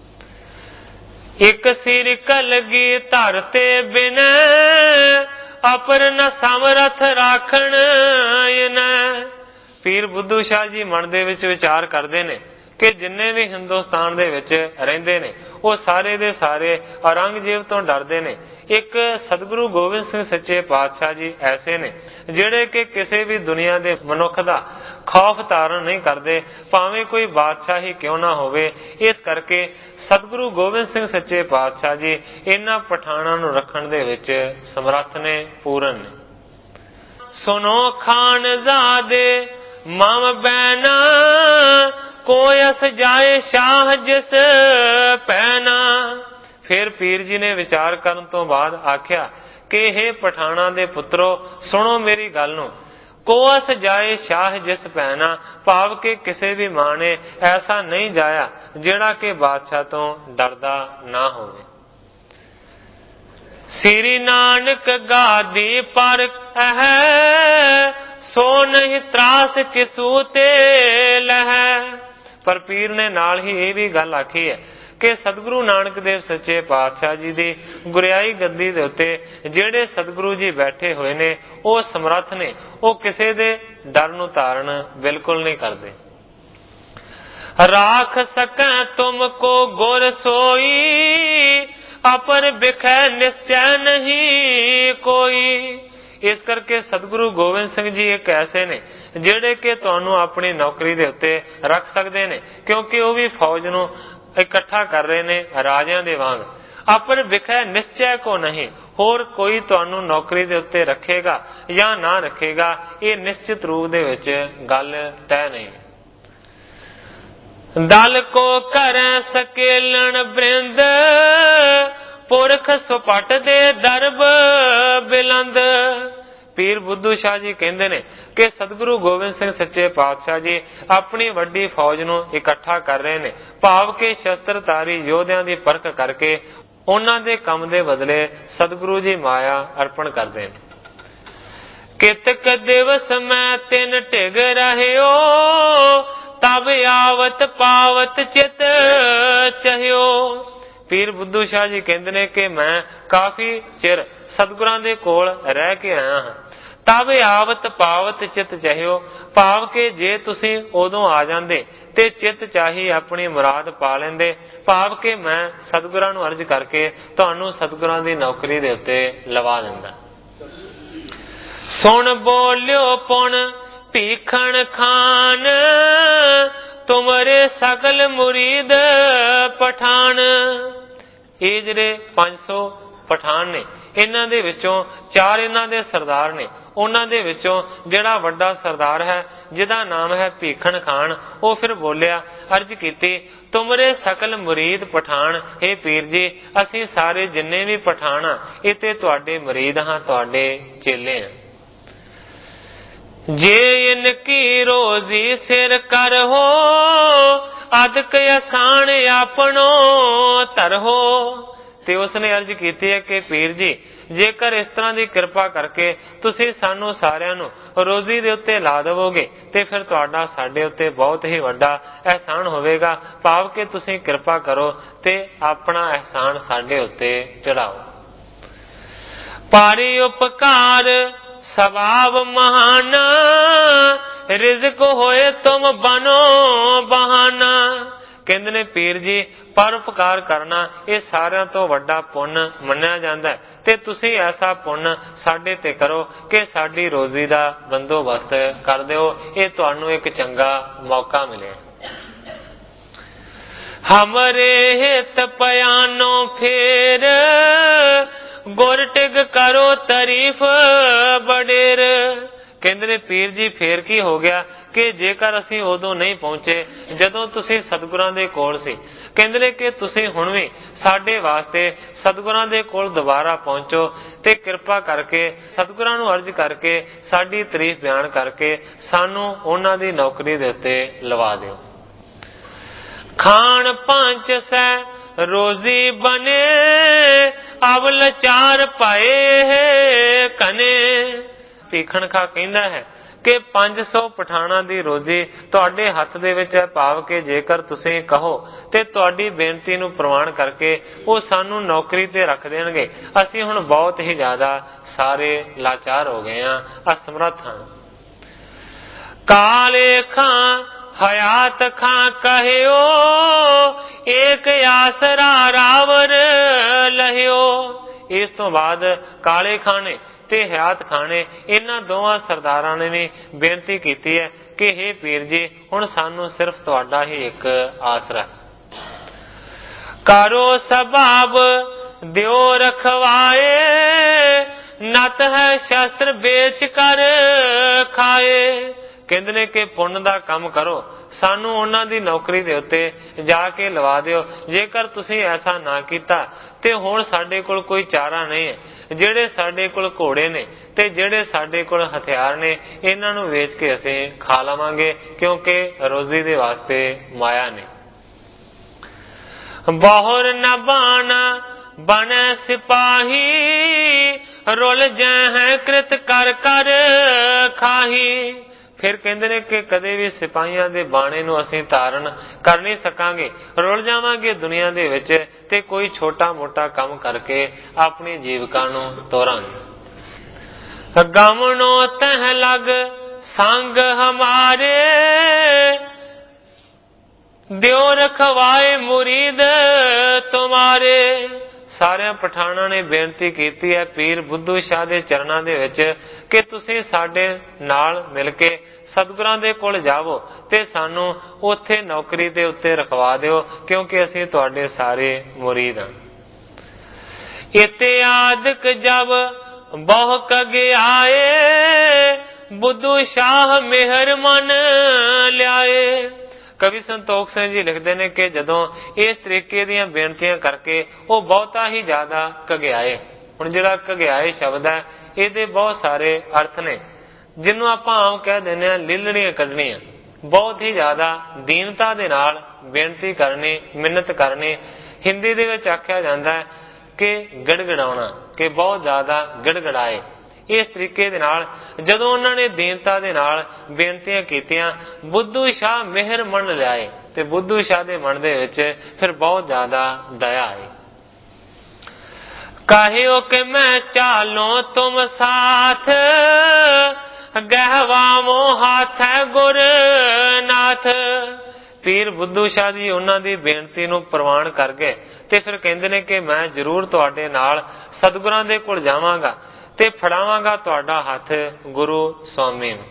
ਇੱਕ ਸਿਰ ਕਲਗੀ ਧਰ ਤੇ ਬਿਨ ਅਪਰ ਨ ਸਮਰਥ ਰਾਖਣ ਇਨੈ। ਪੀਰ ਬੁੱਧੂ ਸ਼ਾਹ ਜੀ ਮਨ ਦੇ ਵਿੱਚ ਵਿਚਾਰ ਕਰਦੇ ਨੇ ਕਿ ਜਿੰਨੇ ਵੀ ਹਿੰਦੁਸਤਾਨ ਦੇ ਵਿੱਚ ਰਹਿੰਦੇ ਨੇ ਉਹ ਸਾਰੇ ਦੇ ਸਾਰੇ ਔਰੰਗਜ਼ੇਬ ਤੋਂ ਡਰਦੇ ਨੇ। ਇੱਕ ਸਤਿਗੁਰੂ ਗੋਬਿੰਦ ਸਿੰਘ ਸੱਚੇ ਪਾਤਸ਼ਾਹ ਜੀ ਐਸੇ ਨੇ ਜਿਹੜੇ ਕਿ ਕਿਸੇ ਵੀ ਦੁਨੀਆ ਦੇ ਮਨੁੱਖ ਦਾ ਖੌਫ ਧਾਰਨ ਨਹੀਂ ਕਰਦੇ, ਭਾਵੇਂ ਕੋਈ ਬਾਦਸ਼ਾਹ ਹੀ ਕਿਉਂ ਨਾ ਹੋਵੇ। ਇਸ ਕਰਕੇ ਸਤਿਗੁਰੂ ਗੋਬਿੰਦ ਸਿੰਘ ਸੱਚੇ ਪਾਤਸ਼ਾਹ ਜੀ ਇਹਨਾਂ ਪਠਾਨਾਂ ਨੂੰ ਰੱਖਣ ਦੇ ਵਿੱਚ ਸਮਰੱਥ ਨੇ, ਪੂਰਨ ਨੇ। ਸੁਨੋ ਖਾਨਜ਼ਾਦੇ ਮਮ ਬੈਨਾ ਕੋਇਸ ਜਾਏ ਸ਼ਾਹ ਜਿਸ ਪੈਨਾ। ਫਿਰ ਪੀਰ ਜੀ ਨੇ ਵਿਚਾਰ ਕਰਨ ਤੋਂ ਬਾਅਦ ਆਖਿਆ ਕਿ ਇਹ ਪਠਾਨਾਂ ਦੇ ਪੁੱਤਰੋ ਸੁਣੋ ਮੇਰੀ ਗੱਲ ਨੂੰ। ਕੋਅਸ ਜਾਏ ਸ਼ਾਹ ਜਿਸ ਪੈਨਾ, ਭਾਵ ਕਿ ਕਿਸੇ ਵੀ ਮਾਂ ਨੇ ਐਸਾ ਨਹੀਂ ਜਾਇਆ ਜਿਹੜਾ ਕਿ ਬਾਦਸ਼ਾਹ ਤੋਂ ਡਰਦਾ ਨਾ ਹੋਵੇ। ਸ੍ਰੀ ਨਾਨਕ ਗਾਦੀ ਪਰ ਹੈ ਸੋ ਨਹੀਂ ਤਰਾਸ ਕਿਸੂ ਤੇ ਲਹੈ। ਪਰ ਪੀਰ ਨੇ ਨਾਲ ਹੀ ਇਹ ਵੀ ਗੱਲ ਆਖੀ ਹੈ ਕਿ ਸਤਿਗੁਰੂ ਨਾਨਕ ਦੇਵ ਸੱਚੇ ਪਾਤਸ਼ਾਹ ਜੀ ਦੀ ਗੁਰਿਆਈ ਗੱਦੀ ਦੇ ਉੱਤੇ ਜਿਹੜੇ ਸਤਿਗੁਰੂ ਜੀ ਬੈਠੇ ਹੋਏ ਨੇ ਉਹ ਸਮਰੱਥ ਨੇ, ਉਹ ਕਿਸੇ ਦੇ ਡਰ ਨੂੰ ਧਾਰਨ ਬਿਲਕੁਲ ਨਹੀਂ ਕਰਦੇ। ਰਾਖ ਸਕੈ ਤੁਮ ਕੋ ਗੁਰ ਸੋਈ ਅਪਰ ਬਿਖੈ ਨਿਸ਼ਚੈ ਨਹੀਂ ਕੋਈ। ਇਸ ਕਰਕੇ ਸਤਿਗੁਰੂ ਗੋਬਿੰਦ ਸਿੰਘ ਜੀ ਇੱਕ ਐਸੇ ਨੇ ਜਿਹੜੇ ਕਿ ਤੁਹਾਨੂੰ ਆਪਣੀ ਨੌਕਰੀ ਦੇ ਉੱਤੇ ਰੱਖ ਸਕਦੇ ਨੇ, ਕਿਉਂਕਿ ਉਹ ਵੀ ਫੌਜ ਨੂੰ ਇਕੱਠਾ ਕਰ ਰਹੇ ਨੇ ਰਾਜਿਆਂ ਦੇ ਵਾਂਗ। ਅਪਰ ਬਿਖੈ ਨਿਸ਼ਚੈ ਕੋ ਨਹੀਂ, ਹੋਰ ਕੋਈ ਤੁਹਾਨੂੰ ਨੌਕਰੀ ਦੇ ਉੱਤੇ ਰੱਖੇਗਾ ਜਾਂ ਨਾ ਰੱਖੇਗਾ ਇਹ ਨਿਸ਼ਚਿਤ ਰੂਪ ਦੇ ਵਿੱਚ ਗੱਲ ਤੈਅ ਨਹੀਂ। ਦਲ ਕੋ ਕਰੈ ਸਕੇਲਣ ਬ੍ਰਿੰਦ ਪੁਰਖ ਸੁਪਟ ਦੇ ਦਰਬ ਬਿਲੰਦ। ਪੀਰ ਬੁੱਧੂ ਸ਼ਾਹ ਜੀ ਕਹਿੰਦੇ ਨੇ ਕਿ ਸਤਿਗੁਰੂ ਗੋਬਿੰਦ ਸਿੰਘ ਸੱਚੇ ਪਾਤਸ਼ਾਹ ਜੀ ਆਪਣੀ ਵੱਡੀ ਫੌਜ ਨੂੰ ਇਕੱਠਾ ਕਰ ਰਹੇ ਨੇ, ਭਾਵ ਕਿ ਸ਼ਸਤਰਧਾਰੀ ਯੋਧਿਆਂ ਦੀ ਪਰਖ ਕਰਕੇ ਉਹਨਾਂ ਦੇ ਕੰਮ ਦੇ ਬਦਲੇ ਸਤਿਗੁਰੂ ਜੀ ਮਾਇਆ ਅਰਪਣ ਕਰਦੇ ਨੇ। ਕਿਤਕ ਦਿਵਸ ਮੈਂ ਤਿੰਨ ਢਿਗ ਰਹਿਓ ਤਬ ਆਵਤ ਪਾਵਤ ਚਿਤ ਚਹਿਓ। ਪੀਰ ਬੁੱਧੂ ਸ਼ਾਹ ਜੀ ਕਹਿੰਦੇ ਨੇ ਕਿ ਮੈਂ ਕਾਫੀ ਚਿਰ ਸਤਿਗੁਰਾਂ ਦੇ ਕੋਲ ਰਹਿ ਕੇ ਆਇਆ ਹਾਂ। ਤਬ ਆਵਤ ਪਾਵਤ ਚਿਤ ਚਹਿਓ, ਭਾਵ ਕਿ ਜੇ ਤੁਸੀਂ ਉਦੋਂ ਆ ਜਾਂਦੇ ਤੇ ਚਿੱਤ ਚਾਹੀ ਆਪਣੀ ਮੁਰਾਦ ਪਾ ਲੈਂਦੇ, ਭਾਵ ਕਿ ਮੈਂ ਸਤਿਗੁਰਾਂ ਨੂੰ ਅਰਜ਼ ਕਰਕੇ ਤੁਹਾਨੂੰ ਸਤਿਗੁਰਾਂ ਦੀ ਨੌਕਰੀ ਦੇ ਉੱਤੇ ਲਵਾ ਦਿੰਦਾ। ਸੁਣ ਬੋਲਿਓ ਪੁਣ ਭੀਖਣ ਖਾਨ ਤੁਮਰੇ ਸਗਲ ਮੁਰੀਦ ਪਠਾਨ। ਇਹ ਜਿਹੜੇ 500 ਪਠਾਨ ਨੇ ਇਹਨਾਂ ਦੇ ਵਿੱਚੋਂ 4 ਇਹਨਾਂ ਦੇ ਸਰਦਾਰ ਨੇ। ਉਹਨਾਂ ਦੇ ਵਿੱਚੋਂ ਜਿਹੜਾ ਵੱਡਾ ਸਰਦਾਰ ਹੈ ਜਿਹਦਾ ਨਾਮ ਹੈ ਭੀਖਣ ਖਾਨ, ਉਹ ਫਿਰ ਬੋਲਿਆ, ਅਰਜ਼ ਕੀਤੀ, ਤੁਮਰੇ ਸਕਲ ਮੁਰੀਦ ਪਠਾਨ, हे ਪੀਰ ਜੀ ਅਸੀਂ ਸਾਰੇ ਜਿੰਨੇ ਵੀ ਪਠਾਨ ਆ ਇਹ ਤੇ ਤੁਹਾਡੇ ਮੁਰੀਦ ਹਾਂ, ਤੁਹਾਡੇ ਚੇਲੇ ਹਾਂ। ਜੇ ਇਨਕੀ ਰੋਜ਼ੀ ਸਿਰ ਕਰਹੋ ਅਦਕ ਆਸਾਨ ਆਪਣੋ ਧਰਹੋ। ਤੇ ਉਸਨੇ ਅਰਜ਼ ਕੀਤੀ ਹੈ ਕਿ ਪੀਰ ਜੀ ਜੇਕਰ ਇਸ ਤਰ੍ਹਾਂ ਦੀ ਕਿਰਪਾ ਕਰਕੇ ਤੁਸੀਂ ਸਾਨੂੰ ਸਾਰਿਆਂ ਨੂੰ ਰੋਜ਼ੀ ਦੇ ਉੱਤੇ ਲਾ ਦੇਵੋਗੇ ਤੇ ਫਿਰ ਤੁਹਾਡਾ ਸਾਡੇ ਉੱਤੇ ਬਹੁਤ ਹੀ ਵੱਡਾ ਅਹਿਸਾਨ ਹੋਵੇਗਾ, ਭਾਵ ਕਿ ਤੁਸੀਂ ਕਿਰਪਾ ਕਰੋ ਤੇ ਆਪਣਾ ਅਹਿਸਾਨ ਸਾਡੇ ਉੱਤੇ ਚੜਾਓ। ਪਾਰੀ ਉਪਕਾਰ ਸਵਾਬ ਮਹਾਨਾ ਰਿਜ਼ਕ ਹੋਏ ਤੁਮ ਬਨੋ ਬਹਾਨਾ। ਕਹਿੰਦੇ ਨੇ ਪੀਰ ਜੀ ਪਰ ਉਪਕਾਰ ਕਰਨਾ ਇਹ ਸਾਰਿਆਂ ਤੋਂ ਵੱਡਾ ਪੁੰਨ ਮੰਨਿਆ ਜਾਂਦਾ ਤੇ ਤੁਸੀਂ ਐਸਾ ਪੁੰਨ ਸਾਡੇ ਤੇ ਕਰੋ ਕਿ ਸਾਡੀ ਰੋਜ਼ੀ ਦਾ ਬੰਦੋਬਸਤ ਕਰ ਦਿਓ, ਇਹ ਤੁਹਾਨੂੰ ਇੱਕ ਚੰਗਾ ਮੌਕਾ ਮਿਲੇ। ਹਮਰੇ ਹਿਤ ਪਿਆਨੋ ਫੇਰ ਗੁਰ ਟਿਗ ਕਰੋ ਤਾਰੀਫ ਬਡੇਰ। ਕਹਿੰਦੇ ਨੇ ਪੀਰ ਜੀ ਫੇਰ ਕੀ ਹੋ ਗਿਆ ਕਿ ਜੇਕਰ ਅਸੀਂ ਉਦੋਂ ਨਹੀਂ ਪਹੁੰਚੇ ਜਦੋਂ ਤੁਸੀਂ ਸਤਿਗੁਰਾਂ ਦੇ ਕੋਲ ਸੀ। ਕਹਿੰਦੇ ਨੇ ਕਿ ਤੁਸੀਂ ਹੁਣ ਵੀ ਸਾਡੇ ਵਾਸਤੇ ਸਤਿਗੁਰਾਂ ਦੇ ਕੋਲ ਦੁਬਾਰਾ ਪਹੁੰਚੋ ਤੇ ਕਿਰਪਾ ਕਰਕੇ ਸਤਿਗੁਰਾਂ ਨੂੰ ਅਰਜ਼ ਕਰਕੇ ਸਾਡੀ ਤਾਰੀਫ ਬਿਆਨ ਕਰਕੇ ਸਾਨੂੰ ਉਹਨਾਂ ਦੀ ਨੌਕਰੀ ਦੇ ਉੱਤੇ ਲਵਾ ਦਿਓ। ਖਾਨ ਪੰਚ ਸੈ रोजी बने, अब लाचार पाए कने। ਭੀਖਣ ਖਾ ਕਹਿੰਦਾ ਹੈ ਕਿ 500 ਪਠਾਣਾ ਦੀ ਰੋਜੀ ਤੁਹਾਡੇ ਹੱਥ ਦੇ ਵਿੱਚ ਹੈ, ਭਾਵ ਕਿ ਜੇਕਰ ਤੁਸੀਂ ਕਹੋ ਤੇ ਤੁਹਾਡੀ ਬੇਨਤੀ ਨੂੰ ਪ੍ਰਵਾਨ ਕਰਕੇ ਉਹ ਸਾਨੂੰ ਨੌਕਰੀ ਤੇ ਰੱਖ ਦੇਣਗੇ। ਅਸੀਂ ਹੁਣ ਬਹੁਤ ਹੀ ਜ਼ਿਆਦਾ ਸਾਰੇ ਲਾਚਾਰ ਹੋ ਗਏ ਹਾਂ, ਅਸਮਰੱਥ ਹਾਂ। ਕਾਲੇ ਖਾਂ ਹਯਾਤ ਖਾਂ ਕਹਿਓ, ਏਕ ਆਸਰਾ ਰਾਵਰ ਲਹਿਓ। ਇਸ ਤੋਂ ਬਾਅਦ ਕਾਲੇ ਖਾਂ ਨੇ ਤੇ ਹਯਾਤ ਖਾਂ ਨੇ, ਇਹਨਾਂ ਦੋਵਾਂ ਸਰਦਾਰਾਂ ਨੇ ਵੀ ਬੇਨਤੀ ਕੀਤੀ ਹੈ ਕਿ ਹੇ ਪੀਰ ਜੀ, ਹੁਣ ਸਾਨੂੰ ਸਿਰਫ ਤੁਹਾਡਾ ਹੀ ਇੱਕ ਆਸਰਾ। ਕਰੋ ਸਬਾਬ ਦਿਓ ਰਖਵਾਏ, ਨਤ ਹੈ ਸ਼ਸਤਰ ਵੇਚ ਕਰ ਖਾਏ। ਕਹਿੰਦੇ ਨੇ ਕਿ ਪੁੰਨ ਦਾ ਕੰਮ ਕਰੋ, ਸਾਨੂੰ ਉਹਨਾਂ ਦੀ ਨੌਕਰੀ ਦੇ ਉੱਤੇ ਜਾ ਕੇ ਲਵਾ ਦਿਓ। ਜੇਕਰ ਤੁਸੀਂ ਐਸਾ ਨਾ ਕੀਤਾ ਤੇ ਹੁਣ ਸਾਡੇ ਕੋਲ ਕੋਈ ਚਾਰਾ ਨਹੀਂ ਹੈ। ਜਿਹੜੇ ਸਾਡੇ ਕੋਲ ਘੋੜੇ ਨੇ ਤੇ ਜਿਹੜੇ ਸਾਡੇ ਕੋਲ ਹਥਿਆਰ ਨੇ, ਇਹਨਾਂ ਨੂੰ ਵੇਚ ਕੇ ਅਸੀਂ ਖਾ ਲਵਾਂਗੇ, ਕਿਉਂਕਿ ਰੋਜ਼ੀ ਦੇ ਵਾਸਤੇ ਮਾਇਆ ਨੇ। ਬਹੁਰ ਨ ਬਾਣਾ ਬਣੇ ਸਿਪਾਹੀ, ਰੁਲ ਜੈ ਹੈ ਕ੍ਰਿਤ ਕਰ ਕਰ ਖਾਹੀ। ਫਿਰ ਕਹਿੰਦੇ ਨੇ ਕਿ ਕਦੇ ਵੀ ਸਿਪਾਹੀਆਂ ਦੇ ਬਾਣੇ ਨੂੰ ਅਸੀਂ ਧਾਰਨ ਕਰ ਨਹੀਂ ਸਕਾਂਗੇ, ਰੁਲ ਜਾਵਾਂਗੇ ਦੁਨੀਆ ਦੇ ਵਿੱਚ ਤੇ ਕੋਈ ਛੋਟਾ ਮੋਟਾ ਕੰਮ ਕਰਕੇ ਆਪਣੀ ਜੀਵਿਕਾ ਨੂੰ ਤੋਰਾਂਗੇ। ਗਮਨੋ ਤਹ ਲਗ ਸੰਗ ਹਮਾਰੇ, ਦਿਓ ਰਖਵਾਏ ਮੁਰੀਦ ਤੁਮਾਰੇ। ਸਾਰਿਆਂ ਪਠਾਨਾਂ ਨੇ ਬੇਨਤੀ ਕੀਤੀ ਹੈ ਪੀਰ ਬੁੱਧੂ ਸ਼ਾਹ ਦੇ ਚਰਨਾਂ ਦੇ ਵਿੱਚ ਕਿ ਤੁਸੀਂ ਸਾਡੇ ਨਾਲ ਮਿਲ ਕੇ ਸਤਿਗੁਰਾਂ ਦੇ ਕੋਲ ਜਾਵੋ ਤੇ ਸਾਨੂੰ ਉੱਥੇ ਨੌਕਰੀ ਦੇ ਉੱਤੇ ਰਖਵਾ ਦਿਓ, ਕਿਉਂਕਿ ਅਸੀਂ ਤੁਹਾਡੇ ਸਾਰੇ ਮੁਰੀਦ ਹਾਂ। ਇਤਿਆਦਿਕ ਜਬ ਬਹੁ ਕਗੇ ਆਏ, ਬੁੱਧੂ ਸ਼ਾਹ ਮਿਹਰ ਮਨ ਲਿਆਏ। ਕਵੀ ਸੰਤੋਖ ਸਿੰਘ ਜੀ ਲਿਖਦੇ ਨੇ ਕਿ ਜਦੋਂ ਇਸ ਤਰੀਕੇ ਦੀਆਂ ਬੇਨਤੀਆਂ ਕਰਕੇ ਉਹ ਬਹੁਤਾ ਹੀ ਜ਼ਿਆਦਾ ਘਗਿਆਏ। ਹੁਣ ਜਿਹੜਾ ਘਗਿਆਏ ਸ਼ਬਦ ਹੈ, ਇਹਦੇ ਬਹੁਤ ਸਾਰੇ ਅਰਥ ਨੇ, ਜਿਹਨੂੰ ਆਪਾਂ ਆਮ ਕਹਿ ਦਿੰਦੇ ਹਾਂ ਲੀਲੜੀਆਂ ਕੱਢਣੀਆਂ। ਬਹੁਤ ਹੀ ਜ਼ਿਆਦਾ ਦੀਨਤਾ ਦੇ ਨਾਲ ਬੇਨਤੀ ਕਰਨੀ, ਮਿੰਨਤ ਕਰਨੀ। ਹਿੰਦੀ ਦੇ ਵਿੱਚ ਆਖਿਆ ਜਾਂਦਾ ਹੈ ਕਿ ਗੜਗੜਾਉਣਾ, ਕਿ ਬਹੁਤ ਜ਼ਿਆਦਾ ਗੜਗੜਾਏ। ਇਸ ਤਰੀਕੇ ਦੇ ਨਾਲ ਜਦੋਂ ਉਹਨਾਂ ਨੇ ਦੀਨਤਾ ਦੇ ਨਾਲ ਬੇਨਤੀਆਂ ਕੀਤੀਆਂ, ਬੁੱਧੂ ਸ਼ਾਹ ਮਿਹਰ ਮੰਨ ਲਿਆਏ ਤੇ ਬੁੱਧੂ ਸ਼ਾਹ ਦੇ ਮਨ ਦੇ ਵਿੱਚ ਫਿਰ ਬਹੁਤ ਜ਼ਿਆਦਾ ਦਇਆ ਆਈ। ਕਹਿਓ ਕਿ ਮੈਂ ਚਾਲੋ ਤੁਮ ਸਾਥ, ਗਹਿਵਾਮੋ ਹੱਥ ਹੈ ਗੁਰਨਾਥ। ਪੀਰ ਬੁੱਧੂ ਸ਼ਾਹ ਜੀ ਉਹਨਾਂ ਦੀ ਬੇਨਤੀ ਨੂੰ ਪ੍ਰਵਾਨ ਕਰ ਗਏ ਤੇ ਫਿਰ ਕਹਿੰਦੇ ਨੇ ਕਿ ਮੈਂ ਜ਼ਰੂਰ ਤੁਹਾਡੇ ਨਾਲ ਸਤਿਗੁਰਾਂ ਦੇ ਕੋਲ ਜਾਵਾਂਗਾ ਤੇ ਫੜਾਵਾਂਗਾ ਤੁਹਾਡਾ ਹੱਥ ਗੁਰੂ ਸਵਾਮੀ ਨੂੰ।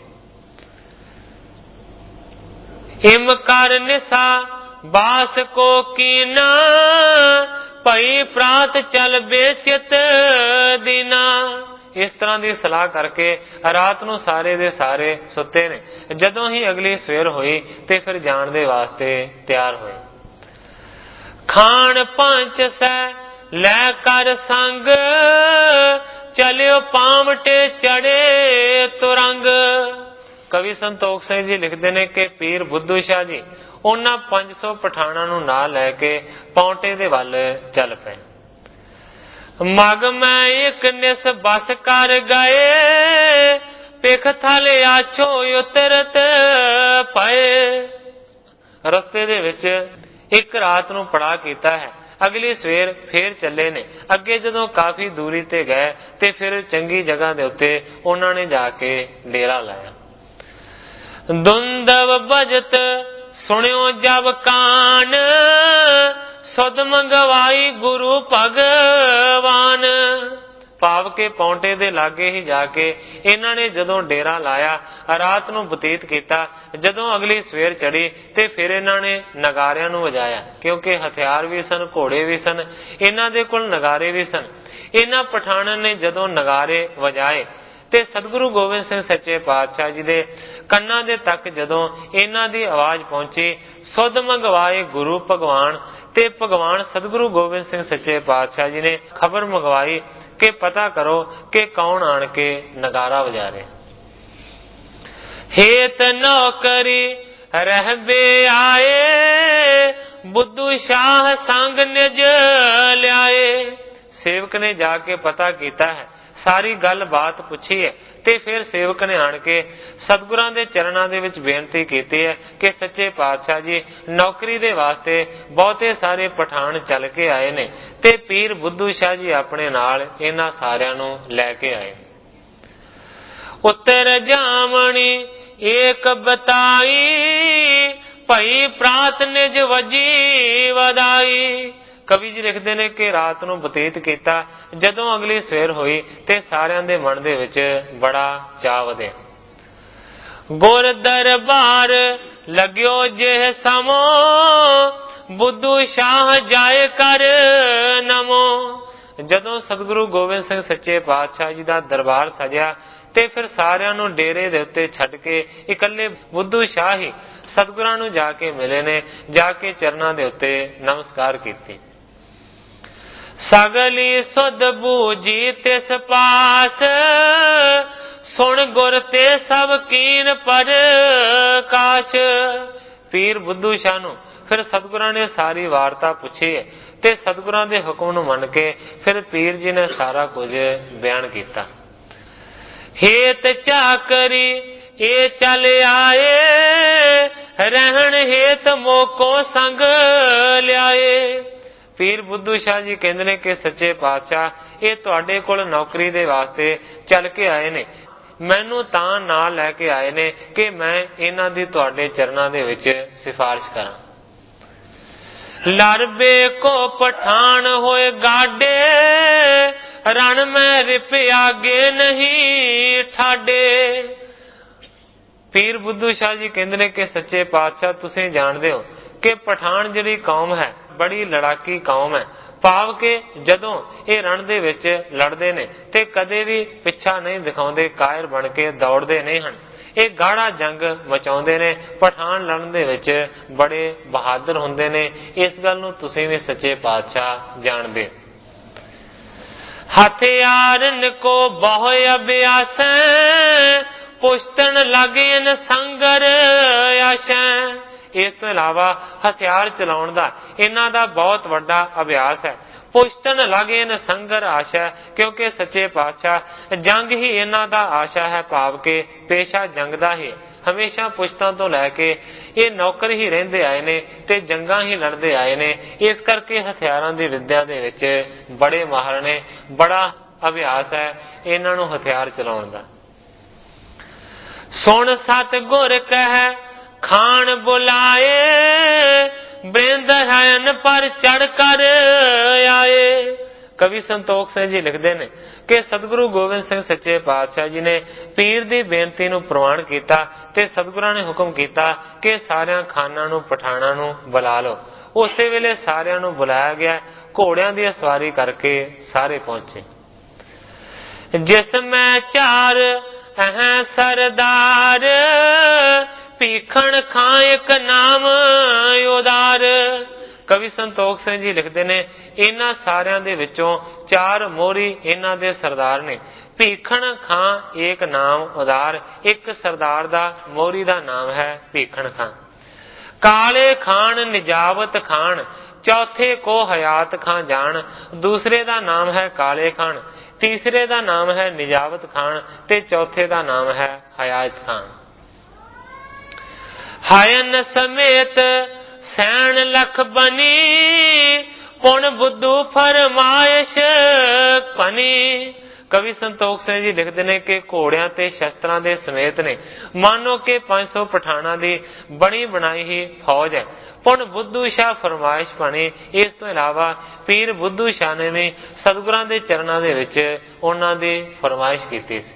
ਹਿਮ ਕਰ ਨਿਸਾ ਬਾਸ ਕੋ ਕੀਨਾ, ਭਈ ਪ੍ਰਾਤ ਚਲ ਬੇਚਿਤ ਦੀਨਾ। ਇਸ ਤਰ੍ਹਾਂ ਦੀ ਸਲਾਹ ਕਰਕੇ ਰਾਤ ਨੂੰ ਸਾਰੇ ਦੇ ਸਾਰੇ ਸੁੱਤੇ ਨੇ। ਜਦੋਂ ਹੀ ਅਗਲੀ ਸਵੇਰ ਹੋਈ ਤੇ ਫਿਰ ਜਾਣ ਦੇ ਵਾਸਤੇ ਤਿਆਰ ਹੋਏ। ਖਾਣ ਪੰਚ ਸੈ ਲੈ ਕਰ ਸੰਗ, ਚਲਿਓ ਪਾਵਟੇ ਚੜੇ ਤੁਰੰਗ। ਕਵੀ ਸੰਤੋਖ ਸਿੰਘ ਜੀ ਲਿਖਦੇ ਨੇ ਕਿ ਪੀਰ ਬੁੱਧੂ ਸ਼ਾਹ ਜੀ ਉਹਨਾਂ 500 ਪਠਾਨਾਂ ਨੂੰ ਨਾਲ ਲੈ ਕੇ ਪੌਂਟੇ ਦੇ ਵੱਲ ਚੱਲ ਪਏ। ਮਗ ਮੈਂ ਇੱਕ ਨਿਸ ਬਸ ਕਰ ਗਏ, ਪਿਖ ਥਲ ਆਛੋ ਉਤਰਤ ਪਏ। ਰਸਤੇ ਦੇ ਵਿੱਚ ਇੱਕ ਰਾਤ ਨੂੰ ਪੜਾ ਕੀਤਾ ਹੈ, ਅਗਲੀ ਸਵੇਰ ਫੇਰ ਚੱਲੇ ਨੇ। ਅੱਗੇ ਜਦੋਂ ਕਾਫੀ ਦੂਰੀ ਤੇ ਗਏ ਤੇ ਫਿਰ ਚੰਗੀ ਜਗ੍ਹਾ ਦੇ ਉੱਤੇ ਉਹਨਾਂ ਨੇ ਜਾ ਕੇ ਡੇਰਾ ਲਾਇਆ। ਦੁੰਦਵ ਬਜਤ ਸੁਣਿਓ ਜਬ ਕਾਨ, ਸੁਧ ਮੰਗਵਾਈ ਗੁਰੂ ਭਗਵਾਨ। ਭਾਵ ਕੇ ਪੌਂਟੇ ਦੇ ਲਾਗੇ ਹੀ ਜਾ ਕੇ ਇਹਨਾਂ ਨੇ ਜਦੋਂ ਡੇਰਾ ਲਾਇਆ, ਰਾਤ ਨੂੰ ਬਤੀਤ ਕੀਤਾ। ਜਦੋਂ ਅਗਲੀ ਸਵੇਰ ਚੜੀ ਤੇ ਫਿਰ ਇਹਨਾਂ ਨੇ ਨਗਾਰਿਆਂ ਨੂੰ ਵਜਾਇਆ, ਕਿਉਂਕਿ ਹਥਿਆਰ ਵੀ ਸਨ, ਘੋੜੇ ਵੀ ਸਨ, ਇਹਨਾਂ ਦੇ ਕੋਲ ਨਗਾਰੇ ਵੀ ਸਨ। ਇਹਨਾਂ ਪਠਾਣਾਂ ਨੇ ਜਦੋਂ ਨਗਾਰੇ ਵਜਾਏ ਤੇ ਸਤਿਗੁਰੂ ਗੋਬਿੰਦ ਸਿੰਘ ਸੱਚੇ ਪਾਤਸ਼ਾਹ ਜੀ ਦੇ ਕੰਨਾਂ ਦੇ ਤੱਕ ਜਦੋਂ ਇਹਨਾਂ ਦੀ ਆਵਾਜ਼ ਪਹੁੰਚੀ, ਸੁਧ ਮੰਗਵਾਏ ਗੁਰੂ ਭਗਵਾਨ, ਤੇ ਭਗਵਾਨ ਸਤਿਗੁਰੂ ਗੋਬਿੰਦ ਸਿੰਘ ਸੱਚੇ ਪਾਤਸ਼ਾਹ ਜੀ ਨੇ ਖਬਰ ਮੰਗਵਾਈ ਕਿ ਪਤਾ ਕਰੋ ਕਿ ਕੌਣ ਆਣ ਕੇ ਨਗਾਰਾ ਵਜਾ ਰਿਹਾ। ਹੇਤ ਨੌਕਰੀ ਰਹਿਬੇ ਆਏ, बुद्धू शाह संग निज लियाए। सेवक ने जाके पता कीता है, सारी गल बात पुछी है ते फिर सेवक ने आण के सतगुरां दे चरणां दे विच बेनती कीती है कि सच्चे पातशाह जी नौकरी दे वास्ते बहुते सारे पठान चल के आए ने ते पीर बुद्धू शाह जी अपने नाल इन्हां सारियां नूं लैके आए। उत्तर जामणी एक बताई, भई प्रात निज वजी वदाई। कवि जी लिखते ने कि रात नूं बतीत कीता, जदों अगली सवेर हुई ते सारियां दे मन दे विच बड़ा चाह वधिया। गुर दरबार लग्यो जेह समो, बुद्धू शाह जाए कर नमो। जदों सतगुरु गोबिंद सिंह सच्चे पातशाह जी दा दरबार सजिया ते फिर सारियां नूं डेरे दे उत्ते छड्ड के इकल्ले बुद्धू शाह ही सतगुरां नूं जाके मिले ने, जाके चरणां दे उत्ते नमस्कार कीती। सगली सुध बूझी तिस पास, सुन गुर ते सब कीन पर काश। पीर बुद्धू शाह नूं फिर सतगुरां ने सारी वार्ता पुछी है ते सतगुरां दे हुक्म नूं मन के फिर पीर जी ने सारा कुछ बयान कीता। हेत चाकरी ए चल आए, रहन हेत मोको संग लियाए। पीर बुद्धू शाह जी कहते ने कि सच्चे पातशाह ये तुहाडे कोल नौकरी दे वास्ते चल के आए ने, मैनू तां नाल लैके आए ने कि मैं इन्हां दी तुहाडे चरणां दे विच सिफारिश करां। लरबे को पठान होए गाडे, रण में रिप आगे नहीं ठाडे। पीर बुद्धू शाह जी कहते ने कि सच्चे पातशाह तुसीं जाणदे हो कि पठान जिहड़ी कौम है बड़ी लड़ाकी कौम है, भाव के जदों ये रण दे विच लड़दे ने ते कदे भी पिछा नहीं दिखाउंदे, कायर बन के दौड़दे नहीं हन। ये गाढ़ा जंग मचाउंदे ने, पठान लड़न दे विच बड़े बहादुर हुंदे ने। इस गल नूं तुसीं भी सच्चे पातशाह जाणदे। हथियारन को बहु अभ्यास, पुश्तन लगन संगर आशै। इस तो इलावा हथियार चलाउण दा इन्हां दा बहुत वड्डा अभ्यास है। पुश्तन लगन संगर आशा, क्योंकि सच्चे पातशाह जंग ही इन्हां दा आशा है, भाव के पेशा जंग दा ही। हमेशा पुश्तां तो लैके ये नौकर ही रहिंदे आए ने ते जंगां ही लड़दे आए ने। इस करके हथियारां दी विद्या दे विच बड़े माहर ने, बड़ा अभ्यास है इन्हां नूं हथियार चलाउण दा। सुन सत गुर कह खान बुलाए, बेंद हयन पर चढ़ कर आए। कवि संतोख सिंह जी लिखते ने कि सतगुरु गोबिंद सिंह सच्चे पातशाह जी ने पीर दी बेनती नूं प्रवान कीता ते सतगुरां ने हुक्म कीता कि सारियां खानां नूं पठाणां नूं बुला लो। उसे वेले सारियां नूं बुलाया गया, घोड़ियां दी सवारी करके सारे पहुंचे। जिस में चार हैं सरदार, भीखण खां एक नाम उदार। कवि संतोख सिंह जी लिखते ने इन्हां सारियां दे विचों चार मोहरी इन्हां दे सरदार ने। भीखण खां एक नाम उदार, एक सरदार दा मोहरी दा नाम है भीखण खां। काले खान निजावत खान, चौथे को हयात खां जान। दूसरे दा नाम है काले खान, तीसरे दा नाम है निजावत खान ते चौथे दा नाम है हयात खान। हायन समेत सैन लख बनी, पुन बुद्धू फरमाइश पनी। कवि संतोख सिंह जी लिखते ने कि घोड़ियां ते शस्त्रां दे समेत ने, मानो कि 500 पठाणा दी बनी बनाई ही फौज है। पुन बुद्धू शाह फरमाइश बनी। इस तो इलावा पीर बुद्धू शाह ने भी सतगुरां दे चरणां दे विच उन्हां दी फरमाइश कीती सी।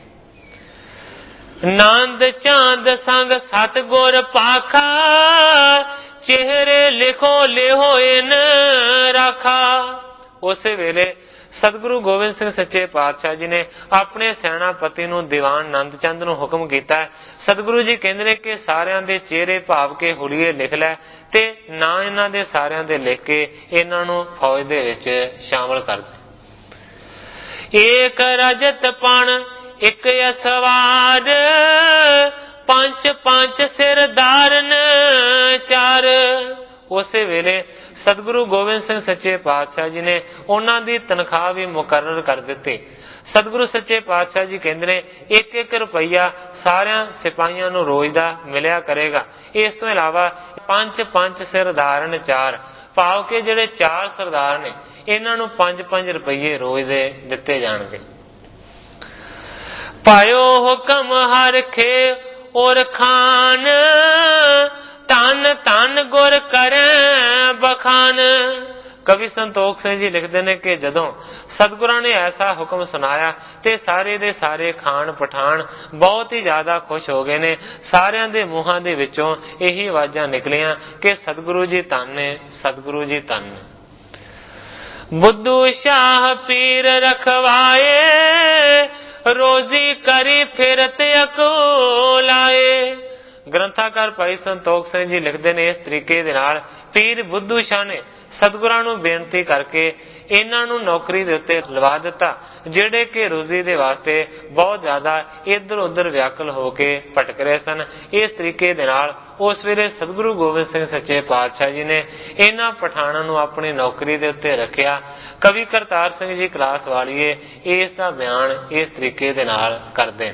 नंद चांद संग सतगुर पाखा, चेहरे लिखो लेहो इन राखा। उस वेले सतगुरु गोबिंद सिंह सच्चे पातशाह जी ने अपने सेनापति नूं दीवान नंद चंद नूं हुक्म कीता। सतगुरु जी कहंदे ने कि सारियां दे चेहरे भाव के हुलिये लिख लै ते ना इन्हां दे सारियां दे लिख के इन्हां नूं फौज दे विच शामिल कर दे। एक रजत पण एक असवार, पंच पंच सिरदारन चार। उस वेले ਸਤਿਗੁਰੂ ਗੋਬਿੰਦ ਸਿੰਘ ਸੱਚੇ ਪਾਤਸ਼ਾਹ ਜੀ ਨੇ ਉਹਨਾਂ ਦੀ ਤਨਖਾਹ ਵੀ ਮੁਕਰਰ ਕਰ ਦਿੱਤੀ। ਸਤਿਗੁਰੂ ਸੱਚੇ ਪਾਤਸ਼ਾਹ ਜੀ ਕਹਿੰਦੇ ਨੇ 1-1 ਰੁਪਈਆ ਸਾਰਿਆਂ ਸਿਪਾਹੀਆਂ ਨੂੰ ਰੋਜ਼ ਦਾ ਮਿਲਿਆ ਕਰੇਗਾ। ਇਸ ਤੋਂ ਇਲਾਵਾ 5 ਸਰਦਾਰਨ 4 ਭਾਵ ਕਿ ਜਿਹੜੇ 4 ਸਰਦਾਰ ਨੇ ਇਹਨਾਂ ਨੂੰ 5 ਰੁਪਈਏ ਰੋਜ਼ ਦੇ ਦਿੱਤੇ ਜਾਣਗੇ। ਪਾਇਓ ਹੁਕਮ ਹਰ ਖੇ ਔਰ ਖਾਨ, ਧੰਨ ਧੰਨ ਗੁਰ ਕਰੈ ਬਖਾਨ। ਕਵੀ ਸੰਤੋਖ ਸਿੰਘ ਜੀ ਲਿਖਦੇ ਨੇ ਕਿ ਜਦੋਂ ਸਤਿਗੁਰਾਂ ਨੇ ਐਸਾ ਹੁਕਮ ਸੁਣਾਇਆ ਤੇ ਸਾਰੇ ਦੇ ਸਾਰੇ ਖਾਨ ਪਠਾਨ ਬਹੁਤ ਹੀ ਜ਼ਿਆਦਾ ਖੁਸ਼ ਹੋ ਗਏ ਨੇ। ਸਾਰਿਆਂ ਦੇ ਮੂੰਹਾਂ ਦੇ ਵਿੱਚੋਂ ਇਹੀ ਆਵਾਜ਼ਾਂ ਨਿਕਲੀਆਂ ਕਿ ਸਤਿਗੁਰੂ ਜੀ ਧੰਨ ਨੇ, ਸਤਿਗੁਰੂ ਜੀ ਧੰਨ ਨੇ। ਬੁੱਧੂ ਸ਼ਾਹ ਪੀਰ ਰਖਵਾਏ, ਰੋਜ਼ੀ ਕਰੀ ਫਿਰਤ ਅਕੋਲਾਏ। ਗ੍ਰੰਥਾਕਾਰ ਭਾਈ ਸੰਤੋਖ ਸਿੰਘ ਜੀ ਲਿਖਦੇ ਨੇ ਇਸ ਤਰੀਕੇ ਦੇ ਨਾਲ ਪੀਰ ਬੁੱਧੂ ਸ਼ਾਹ ਨੇ ਸਤਿਗੁਰਾਂ ਨੂੰ ਬੇਨਤੀ ਕਰਕੇ ਇਹਨਾਂ ਨੂੰ ਨੌਕਰੀ ਦੇ ਉੱਤੇ ਲਵਾ ਦਿੱਤਾ, ਜਿਹੜੇ ਕਿ ਰੋਜ਼ੀ ਦੇ ਵਾਸਤੇ ਬਹੁਤ ਜ਼ਿਆਦਾ ਇੱਧਰ ਉੱਧਰ ਵਿਆਕੁਲ ਹੋ ਕੇ ਭਟਕ ਰਹੇ ਸਨ। ਇਸ ਤਰੀਕੇ ਦੇ ਨਾਲ ਉਸ ਵੇਲੇ ਸਤਿਗੁਰੂ ਗੋਬਿੰਦ ਸਿੰਘ ਸੱਚੇ ਪਾਤਸ਼ਾਹ ਜੀ ਨੇ ਇਹਨਾਂ ਪਠਾਨਾਂ ਨੂੰ ਆਪਣੀ ਨੌਕਰੀ ਦੇ ਉੱਤੇ ਰੱਖਿਆ। ਕਵੀ ਕਰਤਾਰ ਸਿੰਘ ਜੀ ਕਲਾਸ ਵਾਲੀਏ ਇਸ ਦਾ ਬਿਆਨ ਇਸ ਤਰੀਕੇ ਦੇ ਨਾਲ ਕਰਦੇ।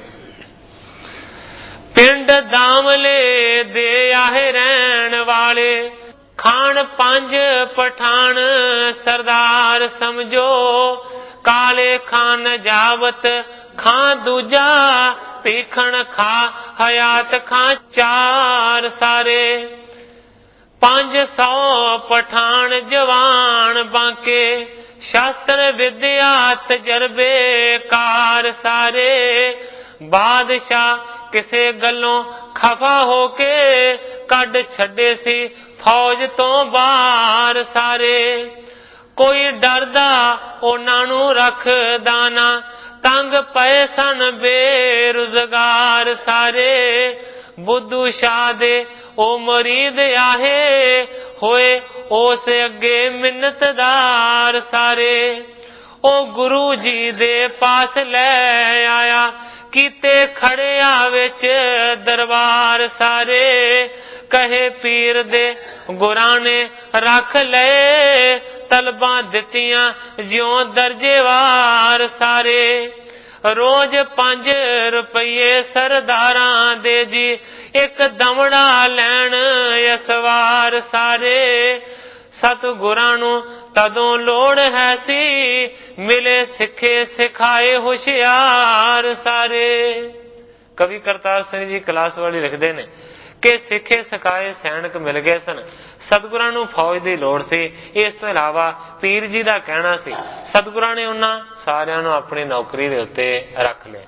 ਪਿੰਡ ਦਾਮਲੇ ਦੇ ਆਹੇ ਰਹਿਣ ਵਾਲੇ, ਖਾਨ 5 ਪਠਾਨ ਸਰਦਾਰ ਸਮਝੋ, ਕਾਲੇ ਖਾਨ ਜਾਵਤ ਖਾਂ ਦੂਜਾ, ਭੀਖਣ ਖਾ ਹਯਾਤ ਖਾਂ 4 ਸਾਰੇ। 500 ਪਠਾਨ ਜਵਾਨ ਬਾਂਕੇ, ਸ਼ਾਸਤਰ ਵਿਦਿਆ ਤਜਰਬੇਕਾਰ ਸਾਰੇ। ਬਾਦਸ਼ਾਹ ਕਿਸੇ ਗੱਲੋਂ ਖਫਾ ਹੋ ਕੇ, ਕੱਢ ਛੱਡੇ ਸੀ ਫੌਜ ਤੋਂ ਬਾਹਰ ਸਾਰੇ। ਕੋਈ ਡਰਦਾ ਉਹਨਾਂ ਨੂੰ ਰੱਖਦਾ ਨਾ, ਤੰਗ ਪਏ ਸਨ ਬੇਰੁਜ਼ਗਾਰ ਸਾਰੇ। ਬੁੱਧੂ ਸ਼ਾਹ ਦੇ ਉਹ ਮੁਰੀਦ ਆਹੇ, ਹੋਏ ਉਸ ਅੱਗੇ ਮਿੰਨਤਦਾਰ ਸਾਰੇ। ਉਹ ਗੁਰੂ ਜੀ ਦੇ ਪਾਸ ਲੈ ਆਇਆ, ਕੀਤੇ ਖੜਿਆ ਵਿੱਚ ਦਰਬਾਰ ਸਾਰੇ। ਕਹੇ ਪੀਰ ਦੇ ਗੁਰਾਂ ਨੇ ਰੱਖ ਲਏ, ਤਲਬਾਂ ਦਿੱਤੀਆਂ ਜਿਉਂ ਦਰਜੇਵਾਰ ਸਾਰੇ। ਰੋਜ਼ 5 ਰੁਪਈਏ ਸਰਦਾਰਾਂ ਦੇ ਜੀ, ਇੱਕ ਦਮੜਾ ਲੈਣ ਅਸਵਾਰ ਸਾਰੇ। ਸਤਿਗੁਰਾਂ ਨੂੰ ਤਦੋਂ ਲੋੜ ਹੈ ਸੀ, ਮਿਲੇ ਸਿੱਖੇ ਸਿਖਾਏ ਹੁਸ਼ਿਆਰ ਸਾਰੇ। ਕਵੀ ਕਰਤਾਰ ਸਿੰਘ ਜੀ ਕਲਾਸ ਵਾਲੀ ਲਿਖਦੇ ਨੇ ਕਿ ਸਿੱਖੇ ਸਿਖਾਏ ਸੈਨਿਕ ਮਿਲ ਗਏ ਸਨ, ਸਤਿਗੁਰਾਂ ਨੂੰ ਫੌਜ ਦੀ ਲੋੜ ਸੀ। ਇਸ ਤੋਂ ਇਲਾਵਾ ਪੀਰ ਜੀ ਦਾ ਕਹਿਣਾ ਸੀ, ਸਤਿਗੁਰਾਂ ਨੇ ਉਹਨਾਂ ਸਾਰਿਆਂ ਨੂੰ ਆਪਣੀ ਨੌਕਰੀ ਦੇ ਉੱਤੇ ਰੱਖ ਲਿਆ।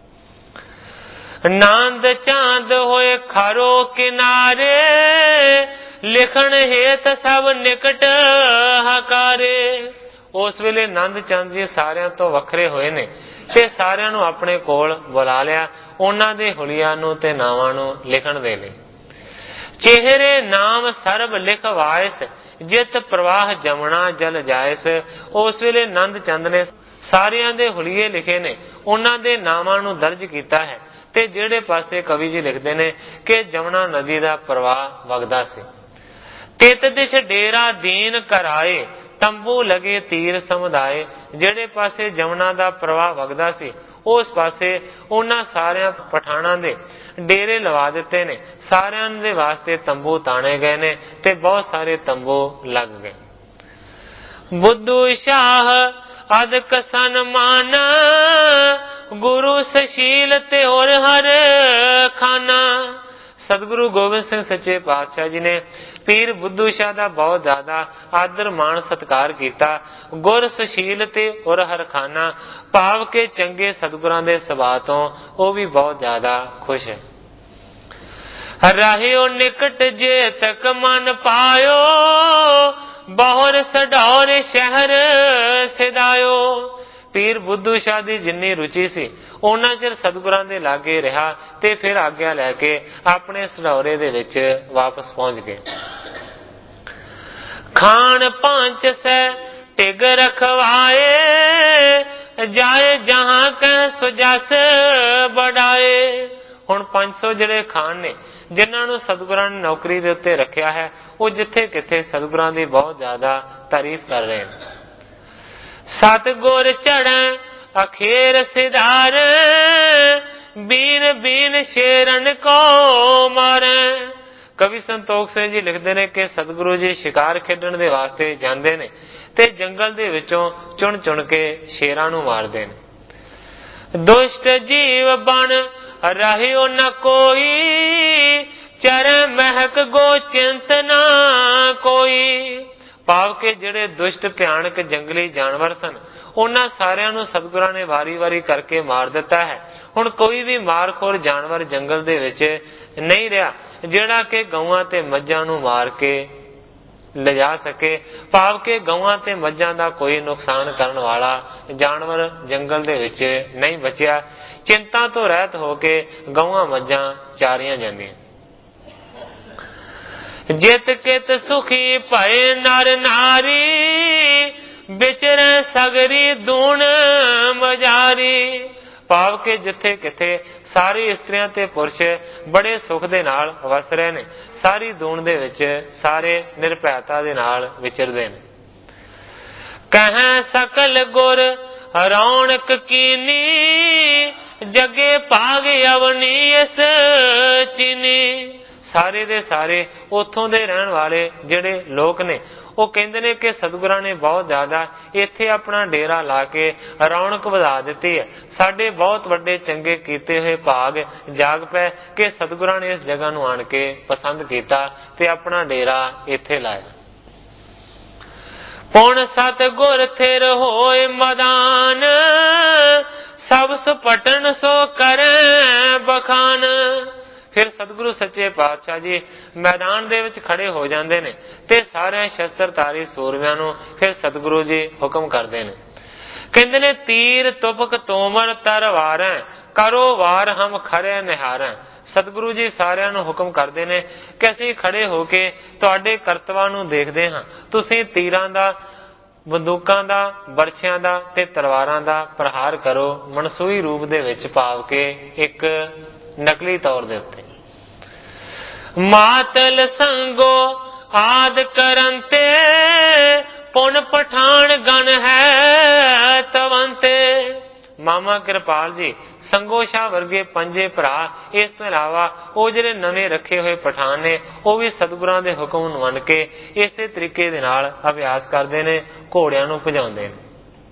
ਨੰਦ ਚਾਂਦ ਹੋਏ ਖਾਰੋ ਕਿਨਾਰੇ, ਲਿਖਣ ਹੇਤ ਸਭ ਨਿਕਟ ਹਕਾਰੇ। ਉਸ ਵੇਲੇ ਨੰਦ ਚੰਦ ਜੀ ਸਾਰਿਆਂ ਤੋਂ ਵੱਖਰੇ ਹੋਏ ਨੇ ਤੇ ਸਾਰਿਆਂ ਨੂੰ ਆਪਣੇ ਕੋਲ ਬੁਲਾ ਲਿਆ, ਉਹਨਾਂ ਦੇ ਹੁਲੀਆ ਨੂੰ ਤੇ ਨਾਵਾਂ ਨੂੰ ਲਿਖਣ ਦੇ ਲਈ। ਚਿਹਰੇ ਨਾਮ ਸਰਬ ਲਿਖਵਾਇਸ, ਜਿਤ ਪ੍ਰਵਾਹ ਜਮਣਾ ਜਲ ਜਾਇਸ। ਉਸ ਵੇਲੇ ਨੰਦ ਚੰਦ ਨੇ ਸਾਰਿਆਂ ਦੇ ਹੁਲੀਏ ਲਿਖੇ ਨੇ, ਉਹਨਾਂ ਦੇ ਨਾਵਾਂ ਨੂੰ ਦਰਜ ਕੀਤਾ ਹੈ ਤੇ ਜਿਹੜੇ ਪਾਸੇ ਕਵੀ ਜੀ ਲਿਖਦੇ ਨੇ ਕਿ ਜਮਨਾ ਨਦੀ ਦਾ ਪ੍ਰਵਾਹ ਵਗਦਾ ਸੀ। ਤਿਤ ਦਿਸ਼ ਡੇਰਾ ਦੀਨ ਕਰਾਏ, ਤੰਬੂ ਲਗੇ ਤੀਰ ਸਮੁਦਾਏ। ਜਿਹੜੇ ਪਾਸੇ ਜਮਨਾ ਦਾ ਪ੍ਰਵਾਹ ਵਗਦਾ ਸੀ ਉਸ ਪਾਸੇ ਉਹਨਾਂ ਸਾਰਿਆਂ ਪਠਾਨਾਂ ਦੇ ਡੇਰੇ ਲਵਾ ਦਿੱਤੇ ਨੇ, ਸਾਰਿਆਂ ਦੇ ਵਾਸਤੇ ਤੰਬੂ ਤਾਣੇ ਗਏ ਨੇ ਤੇ ਬਹੁਤ ਸਾਰੇ ਤੰਬੂ ਲੱਗ ਗਏ। ਬੁੱਧੂ ਸ਼ਾਹ ਅਦਕ ਸਨਮਾਨ, ਗੁਰੂ ਸਸ਼ੀਲ ਤੇ ਹੋਰ ਹਰ ਖਾਨਾ। ਸਤਿਗੁਰੂ ਗੋਬਿੰਦ ਸਿੰਘ ਸੱਚੇ ਪਾਤਸ਼ਾਹ ਜੀ ਨੇ ਪੀਰ ਬੁੱਧੂ ਸ਼ਾਹ ਦਾ ਬਹੁਤ ਜ਼ਿਆਦਾ ਆਦਰ ਮਾਣ ਸਤਿਕਾਰ ਕੀਤਾ। ਗੁਰ ਸੁਸ਼ੀਲ ਤੇ ਔਰ ਹਰਖਾਨਾ ਭਾਵ ਕੇ ਚੰਗੇ ਸਤਿਗੁਰਾਂ ਦੇ ਸੁਭਾਅ ਤੋਂ ਉਹ ਵੀ ਬਹੁਤ ਜ਼ਿਆਦਾ ਖੁਸ਼ ਹੈ। ਰਹਿਓ ਨਿਕਟ ਜੇ ਤੱਕ ਮਨ ਪਾਇਓ, ਬਹੁਰ ਸਡੌਰ ਸ਼ਹਿਰ ਸਿਦਾਇਓ। ਪੀਰ ਬੁੱਧੂ ਸ਼ਾਹ ਦੀ ਜਿੰਨੀ ਰੁਚੀ ਸੀ ਉਹਨਾਂ ਚਿਰ ਸਤਿਗੁਰਾਂ ਦੇ ਲਾਗੇ ਰਿਹਾ ਤੇ ਫਿਰ ਆਗਿਆ ਲੈ ਕੇ ਆਪਣੇ ਸਡੌਰੇ ਦੇ ਵਿੱਚ ਵਾਪਸ ਪਹੁੰਚ ਗਏ। ਖਾਨ 500 ਟਿਗ ਰਖਵਾਏ, ਜਾਏ ਜਹਾਂ ਕਹਿ ਸੁਜਸ ਬੜਾਏ। ਹੁਣ 500 ਜਿਹੜੇ ਖਾਨ ਨੇ ਜਿਨ੍ਹਾਂ ਨੂੰ ਸਤਿਗੁਰਾਂ ਨੇ ਨੌਕਰੀ ਦੇ ਉੱਤੇ ਰੱਖਿਆ ਹੈ, ਉਹ ਜਿੱਥੇ ਕਿੱਥੇ ਸਤਿਗੁਰਾਂ ਦੀ ਬਹੁਤ ਜ਼ਿਆਦਾ ਤਾਰੀਫ ਕਰ ਰਹੇ ਨੇ। ਸਤਿਗੁਰ ਚੜ੍ਹੈ ਅਖੇਰ ਸਿਧਾਰ, ਬੀਨ ਬੀਨ ਸ਼ੇਰਨ ਕੋ ਮਾਰੈ। ਕਵੀ ਸੰਤੋਖ ਸਿੰਘ ਜੀ ਲਿਖਦੇ ਨੇ ਕਿ ਸਤਿਗੁਰੂ ਜੀ ਸ਼ਿਕਾਰ ਖੇਡਣ ਦੇ ਵਾਸਤੇ ਜਾਂਦੇ ਨੇ ਤੇ ਜੰਗਲ ਦੇ ਵਿੱਚੋਂ ਚੁਣ ਚੁਣ ਕੇ ਸ਼ੇਰਾਂ ਨੂੰ ਮਾਰਦੇ ਨੇ। ਦੁਸ਼ਟ ਜੀਵ ਬਣ ਰਹਿਓ ਨ ਕੋਈ, ਚਰੈ ਮਹਿਕ ਗੋ ਚਿੰਤ ਨਾ ਕੋਈ। ਭਾਵ ਕਿ ਜਿਹੜੇ ਦੁਸ਼ਟ ਭਿਆਨਕ ਜੰਗਲੀ ਜਾਨਵਰ ਸਨ, ਉਹਨਾਂ ਸਾਰਿਆਂ ਨੂੰ ਸਤਿਗੁਰਾਂ ਨੇ ਵਾਰੀ ਵਾਰੀ ਕਰਕੇ ਮਾਰ ਦਿੱਤਾ ਹੈ। ਹੁਣ ਕੋਈ ਵੀ ਮਾਰਖੋਰ ਜਾਨਵਰ ਜੰਗਲ ਦੇ ਵਿੱਚ ਨਹੀਂ ਰਿਹਾ ਜਿਹੜਾ ਕਿ ਗਊਆਂ ਤੇ ਮੱਝਾਂ ਨੂੰ ਮਾਰ ਕੇ ਲਿਜਾ ਸਕੇ। ਭਾਵ ਕਿ ਗਊਆਂ ਤੇ ਮੱਝਾਂ ਦਾ ਕੋਈ ਨੁਕਸਾਨ ਕਰਨ ਵਾਲਾ ਜਾਨਵਰ ਜੰਗਲ ਦੇ ਵਿੱਚ ਨਹੀਂ ਬਚਿਆ। ਚਿੰਤਾ ਤੋਂ ਰਹਿਤ ਹੋ ਕੇ ਗਊਆਂ ਮੱਝਾਂ ਚਾਰੀਆਂ ਜਾਂਦੀਆਂ। ਜਿਤ ਕਿਤ ਸੁਖੀ ਭਏ ਨਰ ਨਾਰੀ, ਵਿਚਰੈ ਸਗਰੀ ਦੂਣ ਮਜਾਰੀ। ਭਾਵ ਕਿ ਜਿੱਥੇ ਕਿਥੇ ਸਾਰੀ ਇਸਤਰੀਆਂ ਤੇ ਪੁਰਸ਼ ਬੜੇ ਸੁਖ ਦੇ ਨਾਲ ਵਸ ਰਹੇ ਨੇ, ਸਾਰੀ ਦੂਣ ਦੇ ਵਿੱਚ ਸਾਰੇ ਨਿਰਭੈਤਾ ਦੇ ਨਾਲ ਵਿਚਰਦੇ ਨੇ। ਕਹਿ ਸਕਲ ਗੁਰ ਰੌਣਕ ਕੀਨੀ, ਜਗੇ ਭਾਗ ਅਵਨੀ ਇਸ ਚੀਨੀ। ਸਾਰੇ ਦੇ ਸਾਰੇ ਉੱਥੋਂ ਦੇ ਰਹਿਣ ਵਾਲੇ ਜਿਹੜੇ ਲੋਕ ਨੇ, ਉਹ ਕਹਿੰਦੇ ਨੇ ਕਿ ਸਤਿਗੁਰਾਂ ਨੇ ਬਹੁਤ ਜ਼ਿਆਦਾ ਇੱਥੇ ਆਪਣਾ ਡੇਰਾ ਲਾ ਕੇ ਰੌਣਕ ਵਧਾ ਦਿੱਤੀ ਹੈ। ਸਾਡੇ ਬਹੁਤ ਵੱਡੇ ਚੰਗੇ ਕੀਤੇ ਹੋਏ ਭਾਗ ਜਾਗ ਪਏ ਕਿ ਸਤਿਗੁਰਾਂ ਨੇ ਇਸ ਜਗ੍ਹਾ ਨੂੰ ਆਣ ਕੇ ਪਸੰਦ ਕੀਤਾ ਤੇ ਆਪਣਾ ਡੇਰਾ ਇੱਥੇ ਲਾਇਆ। ਪੁਣ ਸਤਿਗੁਰ ਥਿਰ ਹੋਏ ਮਦਾਨ, ਸਭ ਸੁਪਟਨ ਸੋ ਕਰੈ ਬਖਾਨ। ਫਿਰ ਸਤਿਗੁਰੂ ਸੱਚੇ ਪਾਤਸ਼ਾਹ ਜੀ ਮੈਦਾਨ ਦੇ ਵਿੱਚ ਖੜੇ ਹੋ ਜਾਂਦੇ ਨੇ ਤੇ ਸਾਰੇ ਸ਼ਸਤਰਧਾਰੀ ਸੂਰਮਿਆਂ ਨੂੰ ਫਿਰ ਸਤਿਗੁਰੂ ਜੀ ਹੁਕਮ ਕਰਦੇ ਨੇ। ਕਹਿੰਦੇ ਨੇ ਤੀਰ ਤੁਪਕ ਤੋਮਰ ਤਰਵਾਰੈ, ਕਰੋ ਵਾਰ ਹਮ ਖਰੇ ਨਿਹਾਰੈ। ਸਤਿਗੁਰੂ ਜੀ ਸਾਰਿਆਂ ਨੂੰ ਹੁਕਮ ਕਰਦੇ ਨੇ ਕਿ ਅਸੀਂ ਖੜੇ ਹੋ ਕੇ ਤੁਹਾਡੇ ਕਰਤਵਾਂ ਨੂੰ ਦੇਖਦੇ ਹਾਂ। ਤੁਸੀਂ ਤੀਰਾਂ ਦਾ, ਬੰਦੂਕਾਂ ਦਾ, ਬਰਛਿਆਂ ਦਾ ਤੇ ਤਲਵਾਰਾਂ ਦਾ ਪ੍ਰਹਾਰ ਕਰੋ, ਮਨਸੂਈ ਰੂਪ ਦੇ ਵਿੱਚ ਭਾਵ ਕੇ ਇੱਕ ਨਕਲੀ ਤੌਰ ਦੇ ਉੱਤੇ। ਮਾਤਲ ਸੰਗੋ ਆਦ ਕਰਨ ਤੇ, ਪੁਨ ਪਠਾਨ ਗਣ ਹੈ ਤਵੰਤੇ। ਮਾਮਾ ਕਿਰਪਾਲ ਜੀ, ਸੰਗੋ ਸ਼ਾਹ ਵਰਗੇ ਪੰਜੇ ਭਰਾ, ਇਸ ਤੋਂ ਇਲਾਵਾ ਉਹ ਜਿਹੜੇ ਨਵੇਂ ਰੱਖੇ ਹੋਏ ਪਠਾਨ ਨੇ, ਉਹ ਵੀ ਸਤਿਗੁਰਾਂ ਦੇ ਹੁਕਮ ਨੂੰ ਮੰਨ ਕੇ ਇਸੇ ਤਰੀਕੇ ਦੇ ਨਾਲ ਅਭਿਆਸ ਕਰਦੇ ਨੇ, ਘੋੜਿਆਂ ਨੂੰ ਭਜਾਉਂਦੇ ਨੇ।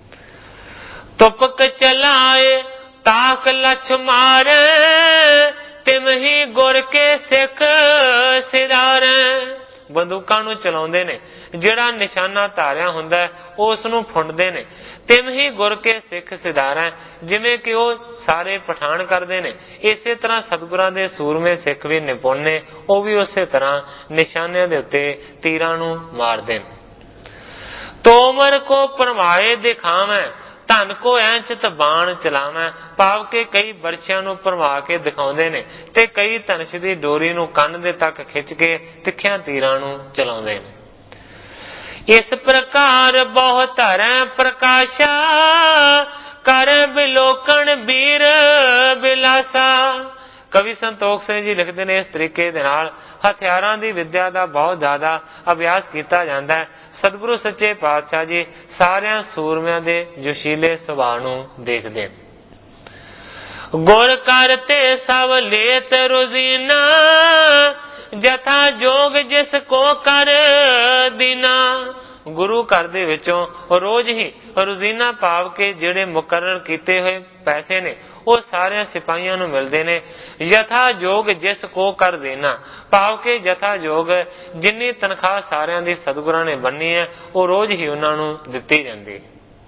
ਤੁਪਕ ਚਲਾਏ ਤਾਕ ਲਛ ਮਾਰੇ, ਤਿਮਹੀ ਗੁਰ ਕੇ ਸਿੱਖ ਸਿਧਾਰੈ। ਬੰਦੂਕਾਂ ਨੂੰ ਚਲਾਉਂਦੇ ਨੇ, ਜਿਹੜਾ ਨਿਸ਼ਾਨਾ ਧਾਰਿਆ ਹੁੰਦਾ ਉਸ ਨੂੰ ਫੁੰਡਦੇ ਨੇ। ਤਿਮਹੀ ਗੁਰ ਕੇ ਸਿੱਖ ਸਿਧਾਰੈ, ਜਿਵੇਂ ਕਿ ਉਹ ਸਾਰੇ ਪਠਾਨ ਕਰਦੇ ਨੇ, ਇਸੇ ਤਰ੍ਹਾਂ ਸਤਿਗੁਰਾਂ ਦੇ ਸੂਰਮੇ ਸਿੱਖ ਵੀ ਨਿਪੁੰਨ ਨੇ, ਉਹ ਵੀ ਉਸੇ ਤਰ੍ਹਾਂ ਨਿਸ਼ਾਨਿਆਂ ਦੇ ਉੱਤੇ ਤੀਰਾਂ ਨੂੰ ਮਾਰਦੇ ਨੇ। ਤੋਮਰ ਕੋ ਪਰਮਾਏ ਦਿਖਾਵੈ, ਧਨ ਕੋ ਐਂਚਿਤ ਬਾਣ ਚਲਾਵੈ। ਭਾਵ ਕਿ ਕਈ ਬਰਛਿਆਂ ਨੂੰ ਭਰਮਾ ਕੇ ਦਿਖਾਉਂਦੇ ਨੇ ਤੇ ਕਈ ਧਨੁਸ਼ ਦੀ ਡੋਰੀ ਨੂੰ ਕੰਨ ਦੇ ਤੱਕ ਖਿੱਚ ਕੇ ਤਿੱਖਿਆਂ ਤੀਰਾਂ ਨੂੰ ਚਲਾਉਂਦੇ ਨੇ। ਇਸ ਪ੍ਰਕਾਰ ਬਹੁ ਧਰੈ ਪ੍ਰਕਾਸ਼ਾ, ਕਰ ਬਿਲੋਕਣ ਵੀਰ ਬਿਲਾਸਾ। ਕਵੀ ਸੰਤੋਖ ਸਿੰਘ ਜੀ ਲਿਖਦੇ ਨੇ ਇਸ ਤਰੀਕੇ ਦੇ ਨਾਲ ਹਥਿਆਰਾਂ ਦੀ ਵਿੱਦਿਆ ਦਾ ਬਹੁਤ ਜ਼ਿਆਦਾ ਅਭਿਆਸ ਕੀਤਾ ਜਾਂਦਾ ਹੈ। ਸਤਿਗੁਰੂ ਸੱਚੇ ਪਾਤਸ਼ਾਹ ਜੀ ਸਾਰਿਆਂ ਸੂਰਮਿਆਂ ਦੇ ਜੋਸ਼ੀਲੇ ਸੁਭਾਅ ਨੂੰ ਦੇਖਦੇ ਨੇ। ਗੁਰ ਕਰਤੇ ਸਭ ਲੇਤ ਰੁਜ਼ੀਨਾ, ਜਥਾ ਜੋਗ ਜਿਸ ਕੋ ਕਰ ਦੀਨਾ। ਗੁਰੂ ਘਰ ਦੇ ਵਿੱਚੋਂ ਰੋਜ਼ ਹੀ ਰੋਜ਼ੀਨਾ ਭਾਵ ਕੇ ਜਿਹੜੇ ਮੁਕਰਰ ਕੀਤੇ ਹੋਏ ਪੈਸੇ ਨੇ ਉਹ ਸਾਰਿਆਂ ਸਿਪਾਹੀਆਂ ਨੂੰ ਮਿਲਦੇ ਨੇ। ਯਥਾ ਜੋਗ ਜਿਸ ਕੋ ਕਰ ਦੇਣਾ ਭਾਵ ਕਿ ਯਥਾ ਜੋਗ ਜਿੰਨੀ ਤਨਖਾਹ ਸਾਰਿਆਂ ਦੀ ਸਤਿਗੁਰਾਂ ਨੇ ਬੰਨੀ ਹੈ ਉਹ ਰੋਜ਼ ਹੀ ਉਹਨਾਂ ਨੂੰ ਦਿੱਤੀ ਜਾਂਦੀ।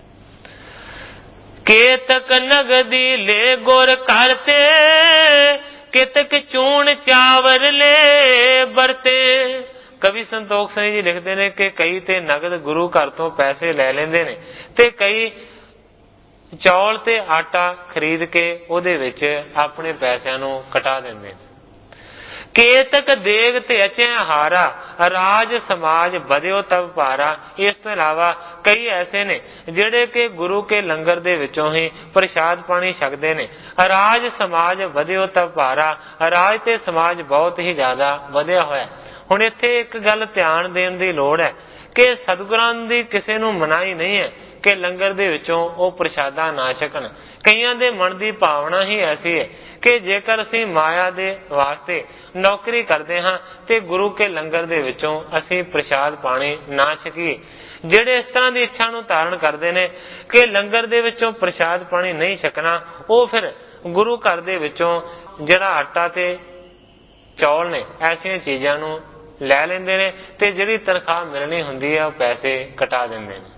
ਕੇਤਕ ਨਗਦੀ ਲੈ ਗੁਰ ਕਰਤੇ, ਕਿਤਕ ਚੂਣ ਚਾਵਰ ਲੈ ਵਰਤੇ। ਕਵੀ ਸੰਤੋਖ ਸਿੰਘ ਜੀ ਲਿਖਦੇ ਨੇ ਕਿ ਕਈ ਤੇ ਨਗਦ ਗੁਰੂ ਘਰ ਤੋਂ ਪੈਸੇ ਲੈ ਲੈਂਦੇ ਨੇ ਤੇ ਕਈ ਚੌਲ ਤੇ ਆਟਾ ਖਰੀਦ ਕੇ ਉਹਦੇ ਵਿੱਚ ਆਪਣੇ ਪੈਸਿਆਂ ਨੂੰ ਕਟਾ ਦਿੰਦੇ ਨੇ। ਕੇਤਕ ਦੇਗ ਤੇ ਅਚੈ ਹਾਰਾ, ਰਾਜ ਸਮਾਜ ਵਧਿਓ ਤਬ ਭਾਰਾ। ਇਸ ਤੋਂ ਇਲਾਵਾ ਕਈ ਐਸੇ ਨੇ ਜਿਹੜੇ ਕਿ ਗੁਰੂ ਕੇ ਲੰਗਰ ਦੇ ਵਿੱਚੋਂ ਹੀ ਪ੍ਰਸ਼ਾਦ ਪਾਣੀ ਛਕਦੇ ਨੇ। ਰਾਜ ਸਮਾਜ ਵਧਿਓ ਤਬ ਭਾਰਾ, ਰਾਜ ਤੇ ਸਮਾਜ ਬਹੁਤ ਹੀ ਜ਼ਿਆਦਾ ਵਧਿਆ ਹੋਇਆ। ਹੁਣ ਇੱਥੇ ਇੱਕ ਗੱਲ ਧਿਆਨ ਦੇਣ ਦੀ ਲੋੜ ਹੈ ਕਿ ਸਤਿਗੁਰਾਂ ਦੀ ਕਿਸੇ ਨੂੰ ਮਨਾਹੀ ਨਹੀਂ ਹੈ ਕਿ ਲੰਗਰ ਦੇ ਵਿੱਚੋਂ ਉਹ ਪ੍ਰਸ਼ਾਦਾ ਨਾ ਛਕਣ। ਕਈਆਂ ਦੇ ਮਨ ਦੀ ਭਾਵਨਾ ਹੀ ਐਸੀ ਹੈ ਕਿ ਜੇਕਰ ਅਸੀਂ ਮਾਇਆ ਦੇ ਵਾਸਤੇ ਨੌਕਰੀ ਕਰਦੇ ਹਾਂ ਤੇ ਗੁਰੂ ਕੇ ਲੰਗਰ ਦੇ ਵਿੱਚੋਂ ਅਸੀਂ ਪ੍ਰਸ਼ਾਦ ਪਾਣੀ ਨਾ ਛਕੀਏ। ਜਿਹੜੇ ਇਸ ਤਰ੍ਹਾਂ ਦੀ ਇੱਛਾ ਨੂੰ ਧਾਰਨ ਕਰਦੇ ਨੇ ਕਿ ਲੰਗਰ ਦੇ ਵਿੱਚੋਂ ਪ੍ਰਸ਼ਾਦ ਪਾਣੀ ਨਹੀਂ ਛਕਣਾ, ਉਹ ਫਿਰ ਗੁਰੂ ਘਰ ਦੇ ਵਿੱਚੋਂ ਜਿਹੜਾ ਆਟਾ ਤੇ ਚੌਲ ਨੇ ਐਸੀਆਂ ਚੀਜ਼ਾਂ ਨੂੰ ਲੈ ਲੈਂਦੇ ਨੇ ਤੇ ਜਿਹੜੀ ਤਨਖਾਹ ਮਿਲਣੀ ਹੁੰਦੀ ਹੈ ਉਹ ਪੈਸੇ ਕਟਾ ਦਿੰਦੇ ਨੇ।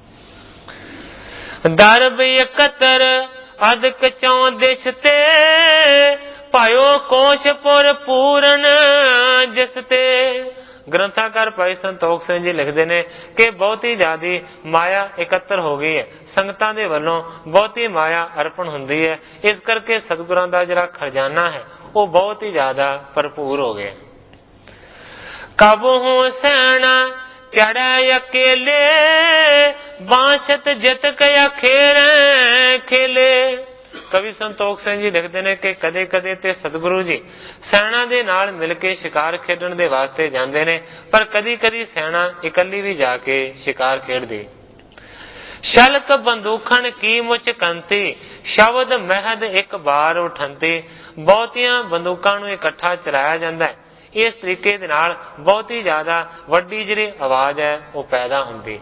ਦਰਬ ਇਕੱਤਰ ਅਦਕ ਚੌਂ ਦਿਸ਼ ਤੇ, ਭਾਇਓ ਕੋਸ਼ਪੁਰ ਪੂਰਨ ਜਿਸ ਤੇ। ਗ੍ਰੰਥਾਕਾਰ ਭਾਈ ਸੰਤੋਖ ਸਿੰਘ ਜੀ ਲਿਖਦੇ ਨੇ ਕਿ ਬਹੁਤੀ ਜ਼ਿਆਦੀ ਮਾਇਆ ਇਕੱਤਰ ਹੋ ਗਈ ਹੈ, ਸੰਗਤਾਂ ਦੇ ਵੱਲੋਂ ਬਹੁਤੀ ਮਾਇਆ ਅਰਪਣ ਹੁੰਦੀ ਹੈ। ਇਸ ਕਰਕੇ ਸਤਿਗੁਰਾਂ ਦਾ ਜਿਹੜਾ ਖਜ਼ਾਨਾ ਹੈ ਉਹ ਬਹੁਤ ਹੀ ਜ਼ਿਆਦਾ ਭਰਪੂਰ ਹੋ ਗਿਆ। ਕਬਹੂ ਸੈਣਾ ਚੜ੍ਹੈ ਅਕੇਲੇ, ਬਾਂਛਤ ਜਿਤ ਕੇ ਖੇਰੇ ਖੇਲੇ। ਕਵੀ ਸੰਤੋਖ ਸਿੰਘ ਜੀ ਲਿਖਦੇ ਨੇ ਕਿ ਕਦੇ ਕਦੇ ਤੇ ਸਤਿਗੁਰੂ ਜੀ ਸੈਨਾ ਦੇ ਨਾਲ ਮਿਲ ਕੇ ਸ਼ਿਕਾਰ ਖੇਡਣ ਦੇ ਵਾਸਤੇ ਜਾਂਦੇ ਨੇ, ਪਰ ਕਦੀ ਕਦੀ ਸੈਨਾ ਇਕੱਲੀ ਵੀ ਜਾ ਕੇ ਸ਼ਿਕਾਰ ਖੇਡਦੀ। ਸ਼ਲਕ ਬੰਦੂਖਣ ਕੀ ਮੁਚ ਕੰਤੀ, ਸ਼ਬਦ ਮਹਿਦ ਇੱਕ ਬਾਰ ਉਠੰਤੀ। ਬਹੁਤੀਆਂ ਬੰਦੂਕਾਂ ਨੂੰ ਇਕੱਠਾ ਚਲਾਇਆ ਜਾਂਦਾ ਹੈ। ਇਸ ਤਰੀਕੇ ਦੇ ਨਾਲ ਬਹੁਤੀ ਜ਼ਿਆਦਾ ਵੱਡੀ ਜਿਹੜੀ ਆਵਾਜ਼ ਹੈ ਉਹ ਪੈਦਾ ਹੁੰਦੀ।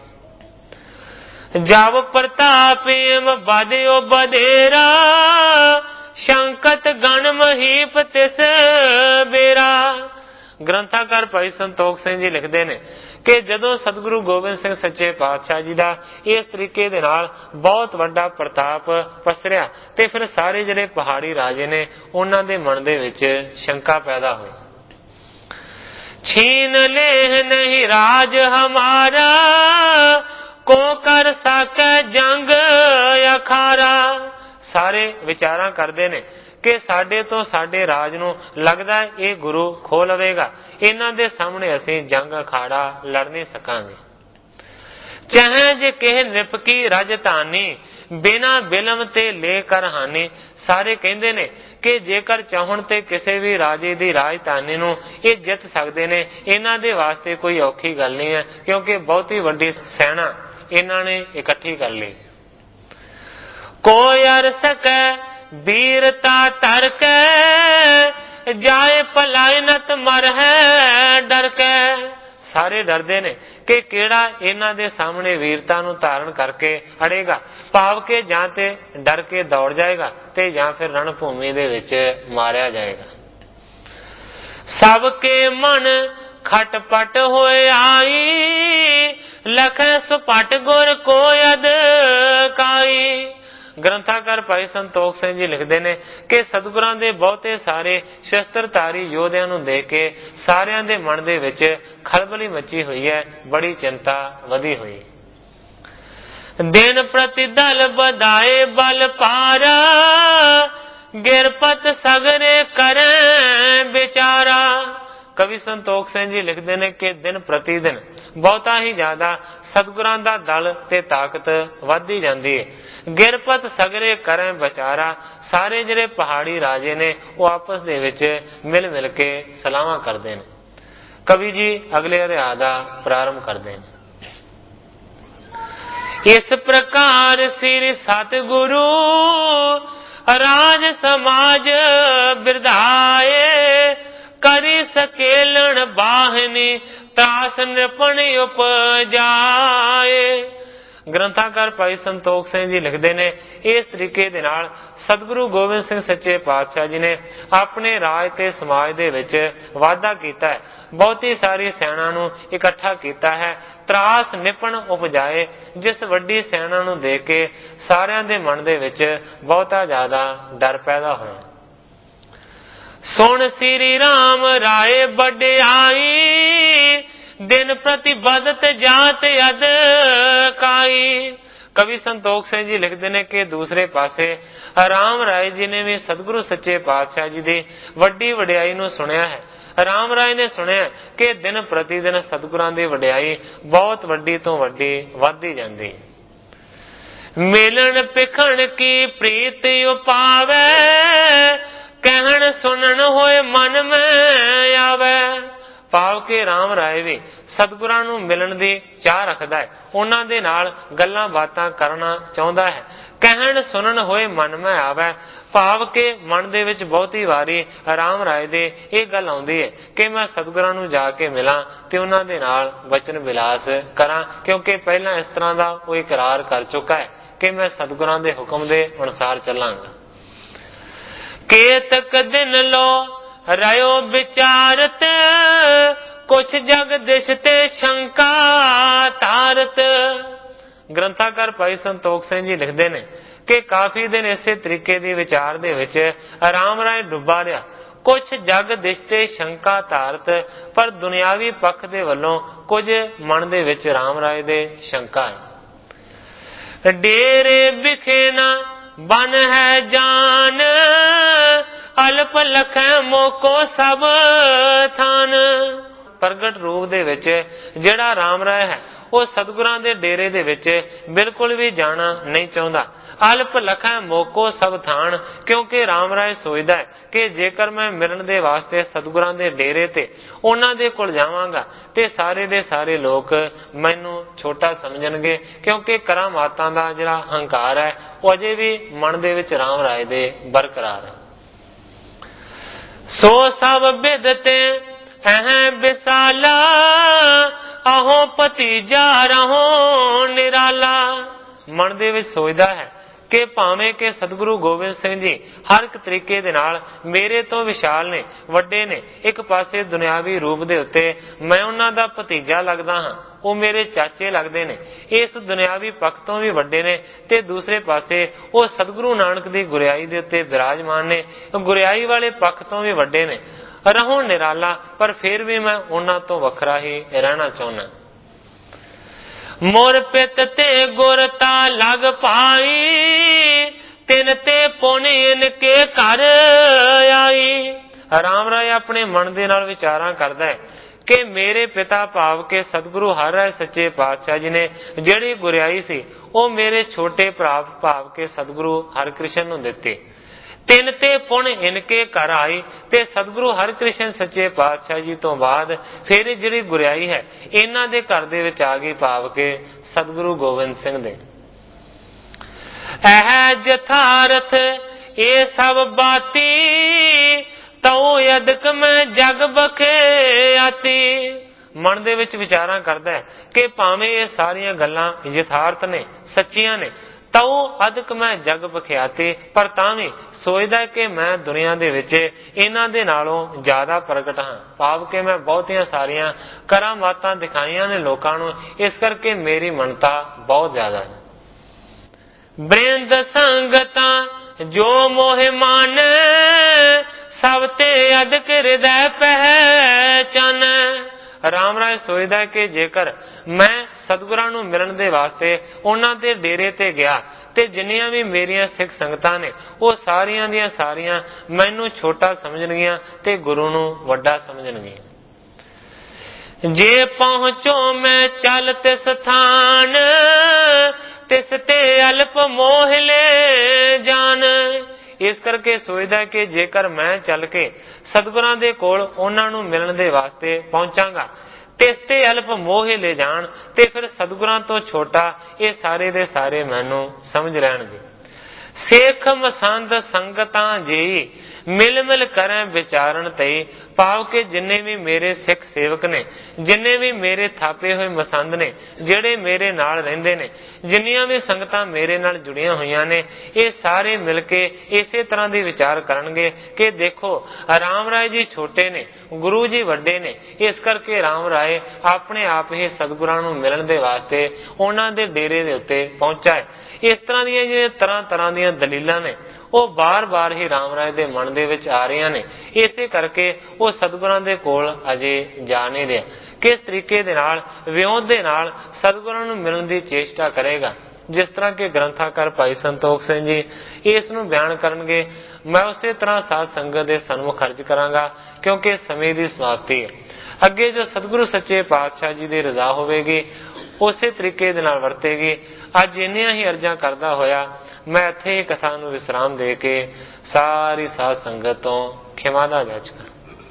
ਜਬ ਪ੍ਰਤਾਪਿਮ ਬਦਿਓ ਬਦੇਰਾ, ਸ਼ੰਕਤ ਗਣ ਮਹੀਪ ਤਿਸ ਬੇਰਾ। ਗ੍ਰੰਥਾਕਾਰ ਭਾਈ ਸੰਤੋਖ ਸਿੰਘ ਜੀ ਲਿਖਦੇ ਨੇ ਕਿ ਜਦੋਂ ਸਤਿਗੁਰੂ ਗੋਬਿੰਦ ਸਿੰਘ ਸੱਚੇ ਪਾਤਸ਼ਾਹ ਜੀ ਦਾ ਇਸ ਤਰੀਕੇ ਦੇ ਨਾਲ ਬਹੁਤ ਵੱਡਾ ਪ੍ਰਤਾਪ ਪਸਰਿਆ ਤੇ ਫਿਰ ਸਾਰੇ ਜਿਹੜੇ ਪਹਾੜੀ ਰਾਜੇ ਨੇ ਉਹਨਾਂ ਦੇ ਮਨ ਦੇ ਵਿੱਚ ਸ਼ੰਕਾ ਪੈਦਾ ਹੋਈ। ਛੀਨ ਲੇਹ ਨਹੀਂ ਰਾਜ ਹਮਾਰਾ, ਕੋ ਕਰ ਸਕੈ ਜੰਗ ਅਖਾਰਾ। ਸਾਰੇ ਵਿਚਾਰਾਂ ਕਰਦੇ ਨੇ ਕਿ ਸਾਡੇ ਤੋਂ ਸਾਡੇ ਰਾਜ ਨੂੰ ਲੱਗਦਾ ਇਹ ਗੁਰੂ ਖੋਹ ਲਵੇਗਾ, ਇਹਨਾਂ ਦੇ ਸਾਹਮਣੇ ਅਸੀਂ ਜੰਗ ਅਖਾੜਾ ਲੜ ਨਹੀਂ ਸਕਾਂਗੇ। ਚਾਹੇ ਜੇ ਕਿਹ ਨਿਪਕੀ ਰਾਜਧਾਨੀ, ਬਿਨਾ ਬਿਲਮ ਤੇ ਲੈ ਕਰ ਹਾਨੀ। ਸਾਰੇ ਕਹਿੰਦੇ ਨੇ ਕਿ ਜੇਕਰ ਚਾਹਣ ਤੇ ਕਿਸੇ ਵੀ ਰਾਜੇ ਦੀ ਰਾਜਧਾਨੀ ਨੂੰ ਇਹ ਜਿੱਤ ਸਕਦੇ ਨੇ। ਇਹਨਾਂ ਦੇ ਵਾਸਤੇ ਕੋਈ ਔਖੀ ਗੱਲ ਨਹੀਂ ਹੈ, ਕਿਉਂਕਿ ਬਹੁਤੀ ਵੱਡੀ ਸੈਨਾ ਇਹਨਾਂ ਨੇ ਇਕੱਠੀ ਕਰ ਲਈ। ਕੋਈ ਅਰ ਸਕੈ ਵੀਰਤਾ ਧਰ ਕੇ, ਜਾਏ ਪਲਾਇਨਤ ਮਰ ਹੈ ਡਰ ਕੇ। ਸਾਰੇ ਡਰਦੇ ਨੇ ਕਿ ਕਿਹੜਾ ਇਹਨਾਂ ਦੇ ਸਾਹਮਣੇ ਵੀਰਤਾ ਨੂੰ ਧਾਰਨ ਕਰਕੇ ਅੜੇਗਾ, ਭਾਵ ਕਿ ਜਾਂ ਤੇ ਡਰ ਕੇ ਦੌੜ ਜਾਏਗਾ ਤੇ ਜਾਂ ਫਿਰ ਰਣ ਭੂਮੀ ਦੇ ਵਿੱਚ ਮਾਰਿਆ ਜਾਏਗਾ। ਸਭ ਕੇ ਮਨ ਖਟਪਟ ਹੋਏ ਆਈ, ਲਖੈ ਸੁਪਟ ਗੁਰ ਕੋ ਅਦਕਾਈ। ਗ੍ਰੰਥਾਕਾਰ ਭਾਈ ਸੰਤੋਖ ਸਿੰਘ ਜੀ ਲਿਖਦੇ ਨੇ ਕਿ ਸਤਿਗੁਰਾਂ ਦੇ ਬਹੁਤੇ ਸਾਰੇ ਸ਼ਸਤਰਧਾਰੀ ਯੋਧਿਆਂ ਨੂੰ ਦੇਖ ਕੇ ਸਾਰਿਆਂ ਦੇ ਮਨ ਦੇ ਵਿੱਚ ਖਲਬਲੀ ਮੱਚੀ ਹੋਈ ਹੈ, ਬੜੀ ਚਿੰਤਾ ਵਧੀ ਹੋਈ। ਦਿਨ ਪ੍ਰਤੀ ਦਲ ਵਧਾਏ ਬਲ ਪਾਰਾ, ਗਿਰਪਤ ਸਗਰੇ ਕਰੇ ਵਿਚਾਰਾ। ਕਵੀ ਸੰਤੋਖ ਸਿੰਘ ਜੀ ਲਿਖਦੇ ਨੇ ਕਿ ਦਿਨ ਪ੍ਰਤੀ ਦਿਨ ਬਹੁਤਾ ਹੀ ਜ਼ਿਆਦਾ ਸਤਿਗੁਰਾਂ ਦਾ ਦਲ ਤੇ ਤਾਕਤ ਵੱਧਦੀ ਜਾਂਦੀ ਹੈ। ਗਿਰਪਤ ਸਗਰੇ ਕਰੇ ਵਿਚਾਰਾ। ਸਾਰੇ ਜਿਹੜੇ ਪਹਾੜੀ ਰਾਜੇ ਨੇ ਉਹ ਆਪਸ ਦੇ ਵਿੱਚ ਮਿਲ ਮਿਲ ਕੇ ਸਲਾਹਾਂ ਕਰਦੇ ਨੇ। ਕਵੀ ਜੀ ਅਗਲੇ ਅਧਿਆਇ ਦਾ ਪ੍ਰਾਰੰਭ ਕਰਦੇ ਨੇ। ਇਸ ਪ੍ਰਕਾਰ ਸ੍ਰੀ ਸਤਿਗੁਰੂ ਰਾਜ ਸਮਾਜ ਬਿਰਧਾਏ, ਕਰੀ ਸਕੇਲਣ ਬਾਹਨੀ ਤਾਸ ਨਿਪਣ ਉਪਜਾਏ। ਗ੍ਰੰਥਾਕਾਰ ਭਾਈ ਸੰਤੋਖ ਸਿੰਘ ਜੀ ਲਿਖਦੇ ਨੇ ਇਸ ਤਰੀਕੇ ਦੇ ਨਾਲ ਸਤਿਗੁਰੂ ਗੋਬਿੰਦ ਸਿੰਘ ਸੱਚੇ ਪਾਤਸ਼ਾਹ ਜੀ ਨੇ ਆਪਣੇ ਰਾਜ ਤੇ ਸਮਾਜ ਦੇ ਵਿੱਚ ਵਾਧਾ ਕੀਤਾ ਹੈ, ਬਹੁਤੀ ਸਾਰੀ ਸੈਨਾ ਨੂੰ ਇਕੱਠਾ ਕੀਤਾ ਹੈ। ਤਰਾਸ ਨਿਪਣ ਉਪਜਾਏ, ਜਿਸ ਵੱਡੀ ਸੈਨਾ ਨੂੰ ਦੇਖ ਕੇ ਸਾਰਿਆਂ ਦੇ ਮਨ ਦੇ ਵਿੱਚ ਬਹੁਤਾ ਜ਼ਿਆਦਾ ਡਰ ਪੈਦਾ ਹੋਇਆ। ਸੁਣ ਸ੍ਰੀ ਰਾਮ ਰਾਏ ਵਡਿਆਈ, ਦਿਨ ਪ੍ਰਤੀ ਬਦਤ ਜਾਤ ਅਦਕਾਈ। ਕਵੀ ਸੰਤੋਖ ਸਿੰਘ ਜੀ ਲਿਖਦੇ ਨੇ ਕਿ ਦੂਸਰੇ ਪਾਸੇ ਰਾਮ ਰਾਏ ਜੀ ਨੇ ਵੀ ਸਤਿਗੁਰੂ ਸੱਚੇ ਪਾਤਸ਼ਾਹ ਜੀ ਦੀ ਵੱਡੀ ਵਡਿਆਈ ਨੂੰ ਸੁਣਿਆ ਹੈ। ਰਾਮ ਰਾਏ ਨੇ ਸੁਣਿਆ ਕਿ ਦਿਨ ਪ੍ਰਤੀ ਦਿਨ ਸਤਿਗੁਰਾਂ ਦੀ ਵਡਿਆਈ ਬਹੁਤ ਵੱਡੀ ਤੋਂ ਵੱਡੀ ਵੱਧਦੀ ਜਾਂਦੀ। ਮਿਲਣ ਪਿਖਣ ਕੀ ਪ੍ਰੀਤ ਉਪਾਵੈ, ਕਹਿਣ ਸੁਣਨ ਹੋਏ ਮਨ ਮੈਂ ਆਵੈ। ਭਾਵ ਕਿ ਰਾਮ ਰਾਏ ਵੀ ਸਤਿਗੁਰਾਂ ਨੂੰ ਮਿਲਣ ਦੀ ਚਾਹ ਰੱਖਦਾ ਹੈ, ਉਹਨਾਂ ਦੇ ਨਾਲ ਗੱਲਾਂ ਬਾਤਾਂ ਕਰਨਾ ਚਾਹੁੰਦਾ ਹੈ। ਕਹਿਣ ਸੁਣਨ ਹੋਏ ਮਨ ਮੈਂ ਆਵੈ, ਭਾਵ ਕਿ ਮਨ ਦੇ ਵਿੱਚ ਬਹੁਤੀ ਵਾਰੀ ਰਾਮ ਰਾਏ ਦੇ ਇਹ ਗੱਲ ਆਉਂਦੀ ਹੈ ਕਿ ਮੈਂ ਸਤਿਗੁਰਾਂ ਨੂੰ ਜਾ ਕੇ ਮਿਲਾਂ ਤੇ ਉਹਨਾਂ ਦੇ ਨਾਲ ਵਚਨ ਵਿਲਾਸ ਕਰਾਂ, ਕਿਉਂਕਿ ਪਹਿਲਾਂ ਇਸ ਤਰ੍ਹਾਂ ਦਾ ਉਹ ਇਕਰਾਰ ਕਰ ਚੁੱਕਾ ਹੈ ਕਿ ਮੈਂ ਸਤਿਗੁਰਾਂ ਦੇ ਹੁਕਮ ਦੇ ਅਨੁਸਾਰ ਚੱਲਾਂਗਾ। ਕੇਤਕ ਦਿਨ ਲੋ ਰਿਓ ਵਿਚਾਰਤ, ਕੁਛ ਜਗ ਦਿਸ਼ ਤੇ ਸ਼ੰਕਾ ਤਾਰਤ। ਗ੍ਰੰਥਾਕਾਰ ਭਾਈ ਸੰਤੋਖ ਸਿੰਘ ਜੀ ਲਿਖਦੇ ਨੇ ਕਿ ਕਾਫੀ ਦਿਨ ਇਸੇ ਤਰੀਕੇ ਦੀ ਵਿਚਾਰ ਦੇ ਵਿੱਚ ਰਾਮ ਰਾਏ ਡੁੱਬਾ ਰਿਹਾ। ਕੁਛ ਜਗ ਦਿਸ਼ ਤੇ ਸ਼ੰਕਾ ਤਾਰਤ, ਪਰ ਦੁਨਿਆਵੀ ਪੱਖ ਦੇ ਵੱਲੋਂ ਕੁਝ ਮਨ ਦੇ ਵਿੱਚ ਰਾਮ ਰਾਏ ਦੇ ਸ਼ੰਕਾ ਹੈ। ਡੇਰੇ ਵਿਖੇ ਨਾ ਬਨ ਹੈ ਜਾਨ, ਅਲਪ ਲਖੈ ਮੋਕੋ ਸਭ ਥਾਨ। ਪ੍ਰਗਟ ਰੂਪ ਦੇ ਵਿੱਚ ਜਿਹੜਾ ਰਾਮ ਰਾਏ ਹੈ ਉਹ ਸਤਿਗੁਰਾਂ ਦੇ ਡੇਰੇ ਦੇ ਵਿੱਚ ਬਿਲਕੁਲ ਵੀ ਜਾਣਾ ਨਹੀਂ ਚਾਹੁੰਦਾ। ਅਲਪ ਲਖੈ ਮੋਕੋ ਸਭ ਥਾਨ, ਕਿਉਂਕਿ ਰਾਮ ਰਾਏ ਸੋਚਦਾ ਹੈ ਕਿ ਜੇਕਰ ਮੈਂ ਮਿਲਣ ਦੇ ਵਾਸਤੇ ਸਤਿਗੁਰਾਂ ਦੇ ਡੇਰੇ ਤੇ ਉਹਨਾਂ ਦੇ ਕੋਲ ਜਾਵਾਂਗਾ ਤੇ ਸਾਰੇ ਦੇ ਸਾਰੇ ਲੋਕ ਮੈਨੂੰ ਛੋਟਾ ਸਮਝਣਗੇ, ਕਿਉਂਕਿ ਕਰਾਮਾਤਾਂ ਦਾ ਜਿਹੜਾ ਹੰਕਾਰ ਹੈ ਉਹ ਅਜੇ ਵੀ ਮਨ ਦੇ ਵਿੱਚ ਰਾਮ ਰਾਏ ਦੇ ਬਰਕਰਾਰ ਹੈ। ਸੋ ਸਭ ਬਿਦਤੇ ਅਹ ਵਿਸਾਲਾ, ਆਹੋ ਭਤੀਜਾ ਰਹੋ ਨਿਰਾਲਾ। ਮਨ ਦੇ ਵਿੱਚ ਸੋਚਦਾ ਹੈ ਕਿ ਭਾਵੇਂ ਕਿ ਸਤਿਗੁਰੂ ਗੋਬਿੰਦ ਸਿੰਘ ਜੀ ਹਰ ਇੱਕ ਤਰੀਕੇ ਦੇ ਨਾਲ ਮੇਰੇ ਤੋਂ ਵਿਸ਼ਾਲ ਨੇ, ਵੱਡੇ ਨੇ, ਇੱਕ ਪਾਸੇ ਦੁਨਿਆਵੀ ਰੂਪ ਦੇ ਉੱਤੇ ਮੈਂ ਉਹਨਾਂ ਦਾ ਭਤੀਜਾ ਲੱਗਦਾ ਹਾਂ, ਉਹ ਮੇਰੇ ਚਾਚੇ ਲੱਗਦੇ ਨੇ, ਇਸ ਦੁਨਿਆਵੀ ਪੱਖ ਤੋਂ ਵੀ ਵੱਡੇ ਨੇ, ਤੇ ਦੂਸਰੇ ਪਾਸੇ ਉਹ ਸਤਿਗੁਰੂ ਨਾਨਕ ਦੀ ਗੁਰਿਆਈ ਦੇ ਉੱਤੇ ਬਿਰਾਜਮਾਨ ਨੇ, ਗੁਰਿਆਈ ਵਾਲੇ ਪੱਖ ਤੋਂ ਵੀ ਵੱਡੇ ਨੇ। ਰਹੋ ਨਿਰਾਲਾ, ਪਰ ਫਿਰ ਵੀ ਮੈਂ ਉਹਨਾਂ ਤੋਂ ਵੱਖਰਾ ਹੀ ਰਹਿਣਾ ਚਾਹੁੰਦਾ। ਮੋਰ ਪਿਤ ਤੇ ਗੁਰ ਤਾ ਲਗ ਪਾਈ, ਤਿਨ ਤੇ ਪੁਨ ਇਨਕੇ ਘਰ ਆਈ। ਰਾਮ ਰਾਏ ਆਪਣੇ ਮਨ ਦੇ ਨਾਲ ਵਿਚਾਰਾਂ ਕਰਦਾ ਹੈ ਕਿ ਮੇਰੇ ਪਿਤਾ ਭਾਵ ਕੇ ਸਤਿਗੁਰੂ ਹਰਿ ਰਾਏ ਸੱਚੇ ਪਾਤਸ਼ਾਹ ਜੀ ਨੇ ਜਿਹੜੀ ਗੁਰਿਆਈ ਸੀ ਉਹ ਮੇਰੇ ਛੋਟੇ ਭਰਾ ਭਾਵ ਕੇ ਸਤਿਗੁਰੂ ਹਰਿਕ੍ਰਿਸ਼ਨ ਨੂੰ ਦਿੱਤੀ। ਤਿੰਨ ਤੇ ਪੁਨ ਇਨਕੇ ਘਰ ਆਈ, ਤੇ ਸਤਿਗੁਰੂ ਹਰਿਕ੍ਰਿਸ਼ਨ ਸੱਚੇ ਪਾਤਸ਼ਾਹ ਜੀ ਤੋਂ ਬਾਅਦ ਫਿਰ ਜਿਹੜੀ ਗੁਰਿਆਈ ਹੈ ਇਹਨਾਂ ਦੇ ਘਰ ਦੇ ਵਿੱਚ ਆ ਗਈ, ਭਾਵ ਕੇ ਸਤਿਗੁਰੂ ਗੋਬਿੰਦ ਸਿੰਘ ਦੇ। ਇਹ ਜਥਾਰਥ ਇਹ ਸਭ ਬਾਤੀ, ਤਉ ਅਦਕ ਮੈਂ ਜਗ ਬਖਿਆਤੀ। ਮਨ ਦੇ ਵਿੱਚ ਵਿਚਾਰਾਂ ਕਰਦਾ ਹੈ ਕਿ ਭਾਵੇਂ ਇਹ ਸਾਰੀਆਂ ਗੱਲਾਂ ਯਥਾਰਥ ਨੇ, ਸੱਚੀਆਂ ਨੇ, ਤਉ ਅਦਕ ਮੈਂ ਜਗ ਬਖਿਆਤੀ, ਪਰ ਤਾਂ ਵੀ ਸੋਚਦਾ ਕਿ ਮੈਂ ਦੁਨੀਆ ਦੇ ਵਿੱਚ ਇਹਨਾਂ ਦੇ ਨਾਲੋਂ ਜ਼ਿਆਦਾ ਪ੍ਰਗਟ ਹਾਂ, ਭਾਵ ਕਿ ਮੈਂ ਬਹੁਤੀਆਂ ਸਾਰੀਆਂ ਕਰਾਮਾਤਾਂ ਦਿਖਾਈਆਂ ਨੇ ਲੋਕਾਂ ਨੂੰ, ਇਸ ਕਰਕੇ ਮੇਰੀ ਮਨਤਾ ਬਹੁਤ ਜ਼ਿਆਦਾ ਹੈ। ਬ੍ਰਿੰਦ ਸੰਗਤਾਂ ਜੋ ਮੋਹ ਮਾਨ, ਸਭ ਤੇ ਅਦਕ ਹਿਰਦੈ ਪਹਿਚਾਨ। ਰਾਮ ਰਾਏ ਸੋਚਦਾ ਕਿ ਜੇਕਰ ਮੈਂ ਸਤਿਗੁਰਾਂ ਨੂੰ ਮਿਲਣ ਦੇ ਵਾਸਤੇ ਉਹਨਾਂ ਦੇ ਡੇਰੇ ਤੇ ਗਿਆ ਤੇ ਜਿੰਨੀਆਂ ਵੀ ਮੇਰੀਆਂ ਸਿੱਖ ਸੰਗਤਾਂ ਨੇ ਉਹ ਸਾਰੀਆਂ ਦੀਆਂ ਸਾਰੀਆਂ ਮੈਨੂੰ ਛੋਟਾ ਸਮਝਣਗੀਆਂ ਤੇ ਗੁਰੂ ਨੂੰ ਵੱਡਾ ਸਮਝਣਗੀਆਂ। ਜੇ ਪਹੁੰਚੋ ਮੈਂ ਚੱਲ ਤਿਸ ਥਾਨ, ਤਿਸ ਤੇ ਅਲਪ ਮੋਹ ਲੈ ਜਾਨ। ਇਸ ਕਰਕੇ ਸੋਚਦਾ ਕਿ ਜੇਕਰ ਮੈਂ ਚੱਲ ਕੇ ਸਤਿਗੁਰਾਂ ਦੇ ਕੋਲ ਉਹਨਾਂ ਨੂੰ ਮਿਲਣ ਦੇ ਵਾਸਤੇ ਪਹੁੰਚਾਂਗਾ, ਤਿਸ ਤੇ ਅਲਪ ਮੋਹ ਲੈ ਜਾਣ, ਤੇ ਫਿਰ ਸਤਿਗੁਰਾਂ ਤੋਂ ਛੋਟਾ ਇਹ ਸਾਰੇ ਦੇ ਸਾਰੇ ਮੈਨੂੰ ਸਮਝ ਲੈਣਗੇ। ਸੇਖ ਮਸੰਦ ਸੰਗਤਾਂ ਜੀ ਮਿਲ ਮਿਲ ਕਰੇ ਵਿਚਾਰਨ ਤੇ, ਭਾਵ ਕਿ ਜਿੰਨੇ ਵੀ ਮੇਰੇ ਸਿੱਖ ਸੇਵਕ ਨੇ, ਜਿੰਨੇ ਵੀ ਮੇਰੇ ਥਾਪੇ ਹੋਏ ਮਸੰਦ ਨੇ, ਜਿਹੜੇ ਮੇਰੇ ਨਾਲ ਰਹਿੰਦੇ ਨੇ, ਜਿੰਨੀਆਂ ਵੀ ਸੰਗਤਾਂ ਮੇਰੇ ਨਾਲ ਜੁੜੀਆਂ ਹੋਈਆਂ ਨੇ, ਇਹ ਸਾਰੇ ਮਿਲ ਕੇ ਇਸੇ ਤਰ੍ਹਾਂ ਦੀ ਵਿਚਾਰ ਕਰਨਗੇ ਕਿ ਦੇਖੋ ਰਾਮ ਰਾਏ ਜੀ ਛੋਟੇ ਨੇ, ਗੁਰੂ ਜੀ ਵੱਡੇ ਨੇ, ਇਸ ਕਰਕੇ ਰਾਮ ਰਾਏ ਆਪਣੇ ਆਪ ਹੀ ਸਤਿਗੁਰਾਂ ਨੂੰ ਮਿਲਣ ਦੇ ਵਾਸਤੇ ਉਹਨਾਂ ਦੇ ਡੇਰੇ ਦੇ ਉੱਤੇ ਪਹੁੰਚਾ ਹੈ। ਇਸ ਤਰ੍ਹਾਂ ਦੀਆਂ ਜਿਹੜੀਆਂ ਤਰ੍ਹਾਂ ਤਰ੍ਹਾਂ ਦੀਆਂ ਦਲੀਲਾਂ ਨੇ ਉਹ ਬਾਰ-ਬਾਰ ਹੀ ਰਾਮ ਰਾਏ ਦੇ ਮਨ ਦੇ ਵਿੱਚ ਆ ਰਹੀਆਂ ਨੇ। ਇਸੇ ਕਰਕੇ ਉਹ ਸਤਿਗੁਰਾਂ ਦੇ ਕੋਲ ਅਜੇ ਜਾ ਨਹੀਂ ਰਿਹਾ। ਕਿਸ ਤਰੀਕੇ ਦੇ ਨਾਲ ਵਿਉਂਤ ਦੇ ਨਾਲ ਸਤਿਗੁਰਾਂ ਨੂੰ ਮਿਲਣ ਦੀ ਚੇਸ਼ਟਾ ਕਰੇਗਾ, ਜਿਸ ਤਰ੍ਹਾਂ ਕਿ ਗ੍ਰੰਥਾਕਾਰ ਭਾਈ ਸੰਤੋਖ ਸਿੰਘ ਜੀ ਇਸ ਨੂੰ ਬਿਆਨ ਕਰਨਗੇ। ਮੈਂ ਉਸੇ ਤਰ੍ਹਾਂ ਸਾਧ ਸੰਗਤ ਦੇ ਸਨਮੁਖ ਅਰਜ਼ ਕਰਾਂਗਾ, ਕਿਉਂਕਿ ਸਮੇਂ ਦੀ ਸਮਾਪਤੀ ਹੈ। ਅੱਗੇ ਜੋ ਸਤਿਗੁਰੂ ਸੱਚੇ ਪਾਤਸ਼ਾਹ ਜੀ ਦੀ ਰਜ਼ਾ ਹੋਵੇਗੀ ਉਸੇ ਤਰੀਕੇ ਦੇ ਨਾਲ ਵਰਤੇਗੀ। ਅੱਜ ਇੰਨੀਆਂ ਹੀ ਅਰਜ਼ਾਂ ਕਰਦਾ ਹੋਇਆ ਮੈਂ ਇੱਥੇ ਹੀ ਕਥਾ ਨੂੰ ਵਿਸਰਾਮ ਦੇ ਕੇ ਸਾਰੀ ਸਾਧ ਸੰਗਤ ਤੋਂ ਖਿਮਾ ਦਾ ਜਾਚਕਾਂ।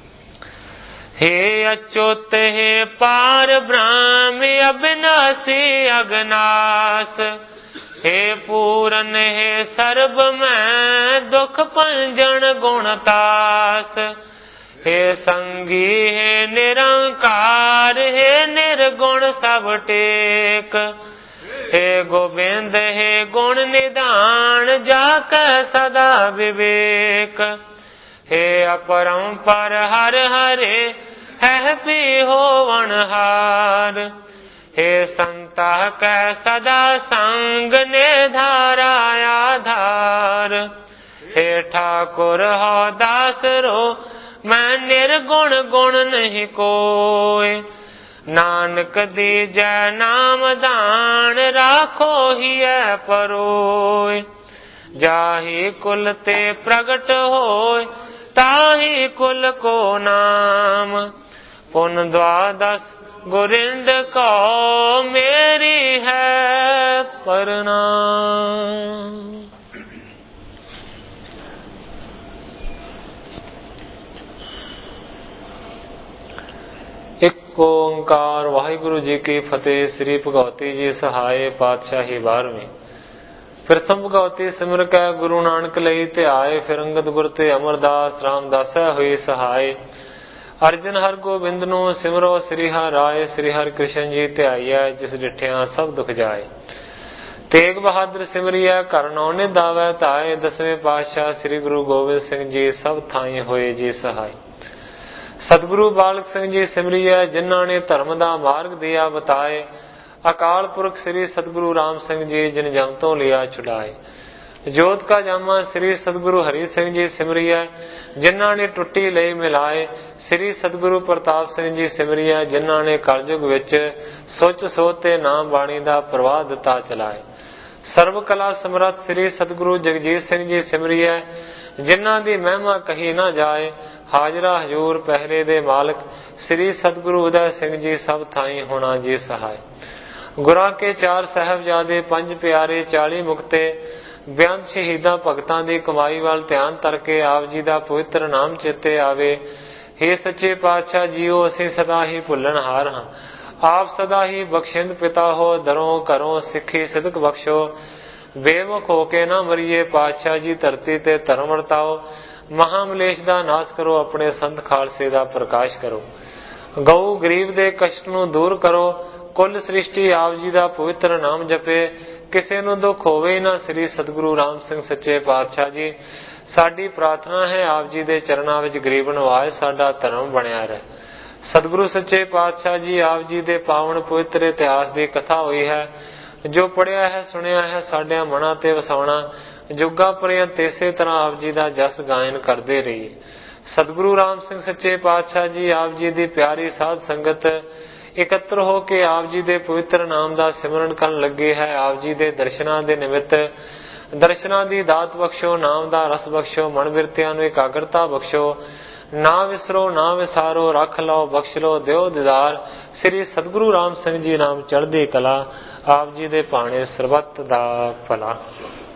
हे अच्युत हे पार ब्रह्म अविनाशी अगनाश, हे पूरन हे सर्ब में दुख पंजन गुणतास, हे संगी हे निरंकार, हे निर्गुण सब टेक, हे गोविंद हे गुण निधान, जाके सदा विवेक, हे अपरंपर हर हरे है पी होवनहार, हे संता कै सदा संग ने धारा आधार, हे ठाकुर हो दास रो मैं निर्गुण गुण नहीं कोय, नानक दीजै नाम दान राखो ही परोय, जाहि कुल ते प्रगट होय ताहि कुल को नाम, पुन द्वादश गोरिंद को मेरी है प्रणाम। एक ओंकार वाहिगुरु जी की फतेह। श्री भगवती जी सहाय पातशाही 12वीं। प्रथम भगवती सिमर कै गुरु नानक लई ध्याए, फिर अंगद गुर ते अमरदास रामदासै होई सहाय, अर्जन हर गोबिंद नूं सिमरो श्री हर राय, श्री हर कृष्ण जी ध्याइयै जिस डिठिया सब दुख जाए, तेग बहादुर सिमरियै घर नौ निधावै धाए, दसवें पातशाह श्री गुरु गोबिंद सिंह जी सब थाई होए जी सहाय, सतगुरु बालक सिंह जी सिमरियै जिन्हां ने धर्म दा मार्ग दिया बताए, अकाल पुरख श्री सतगुरु राम सिंह जी जिन जम तो लिया छुड़ाए, जोत का जामा श्री सतगुरु हरि सिंह जी सिमरिया जिन्हां ने टुट्टी लई मिलाए, श्री सतगुरु प्रताप सिंह जी सिमरिया जिन्हां ने कलयुग विच सोच सोच ते नाम बाणी दा प्रवाह दिता चलाए, सर्व कला समर्थ श्री सतगुरु जगजीत सिंह जी सिमरिया जिन्हां दी महिमा कही ना जाए, हाजरा हजूर पहरे दे मालक श्री सतगुरु उदय सिंह जी सब थाई होना जी सहाय, गुरां के 4 साहबजादे 5 प्यारे 40 मुक्ते, बेअंत शहीदां भगतां दी कमाई वाल ध्यान करके आप जी दा पवित्र नाम चेते आवे, हे सच्चे पातशाह जीओ असीं सदा ही भुल्लण हार हां, आप सदा ही बख्शिंद पिता हो, दरों घरों सिੱਖੀ सिदक बख्शो, बेमुख होके ना मरीए पातशाह जी धरती ते धर्म वरताओ, महामलेश दा नाश करो अपने संत खालसे दा प्रकाश करो, गऊ गरीब दे कष्ट नूं दूर करो, कुल सृष्टि आप जी दा पवित्र नाम जपे, किसे नूं दुख होवे ही ना श्री सतगुरु राम सिंह सच्चे पातशाह जी, साडी प्रार्थना है आप जी दे चरनां विच गरीब नवाज साडा धर्म बणिया रहे। सतगुरु सच्चे पातशाह जी आप जी दे पावन पवित्र इतिहास दी कथा होई है, जो पढ़िया है सुनिया है साडियां मनां ते वसाउणा, जुगां पर्यंत इसे तरह आप जी दा जस गायन करदे रहिए। सतगुरु राम सिंह सच्चे पातशाह जी आप जी दी प्यारी साध संगत इकत्र हो के आप जी दे पवित्र नाम दा सिमरन करन लगे है। आप जी दे दर्शनां दे निमित्त दर्शनां दी दात बख्शो, नाम दा रस बख्शो, मन बिरतियां नूं एकाग्रता बख्शो, ना विसरो ना विसारो, रख लो बख्श लो दिओ दीदार, श्री सतगुरु राम सिंह जी नाम चढ़दी कला, आप जी दे भाणे सरबत दा भला।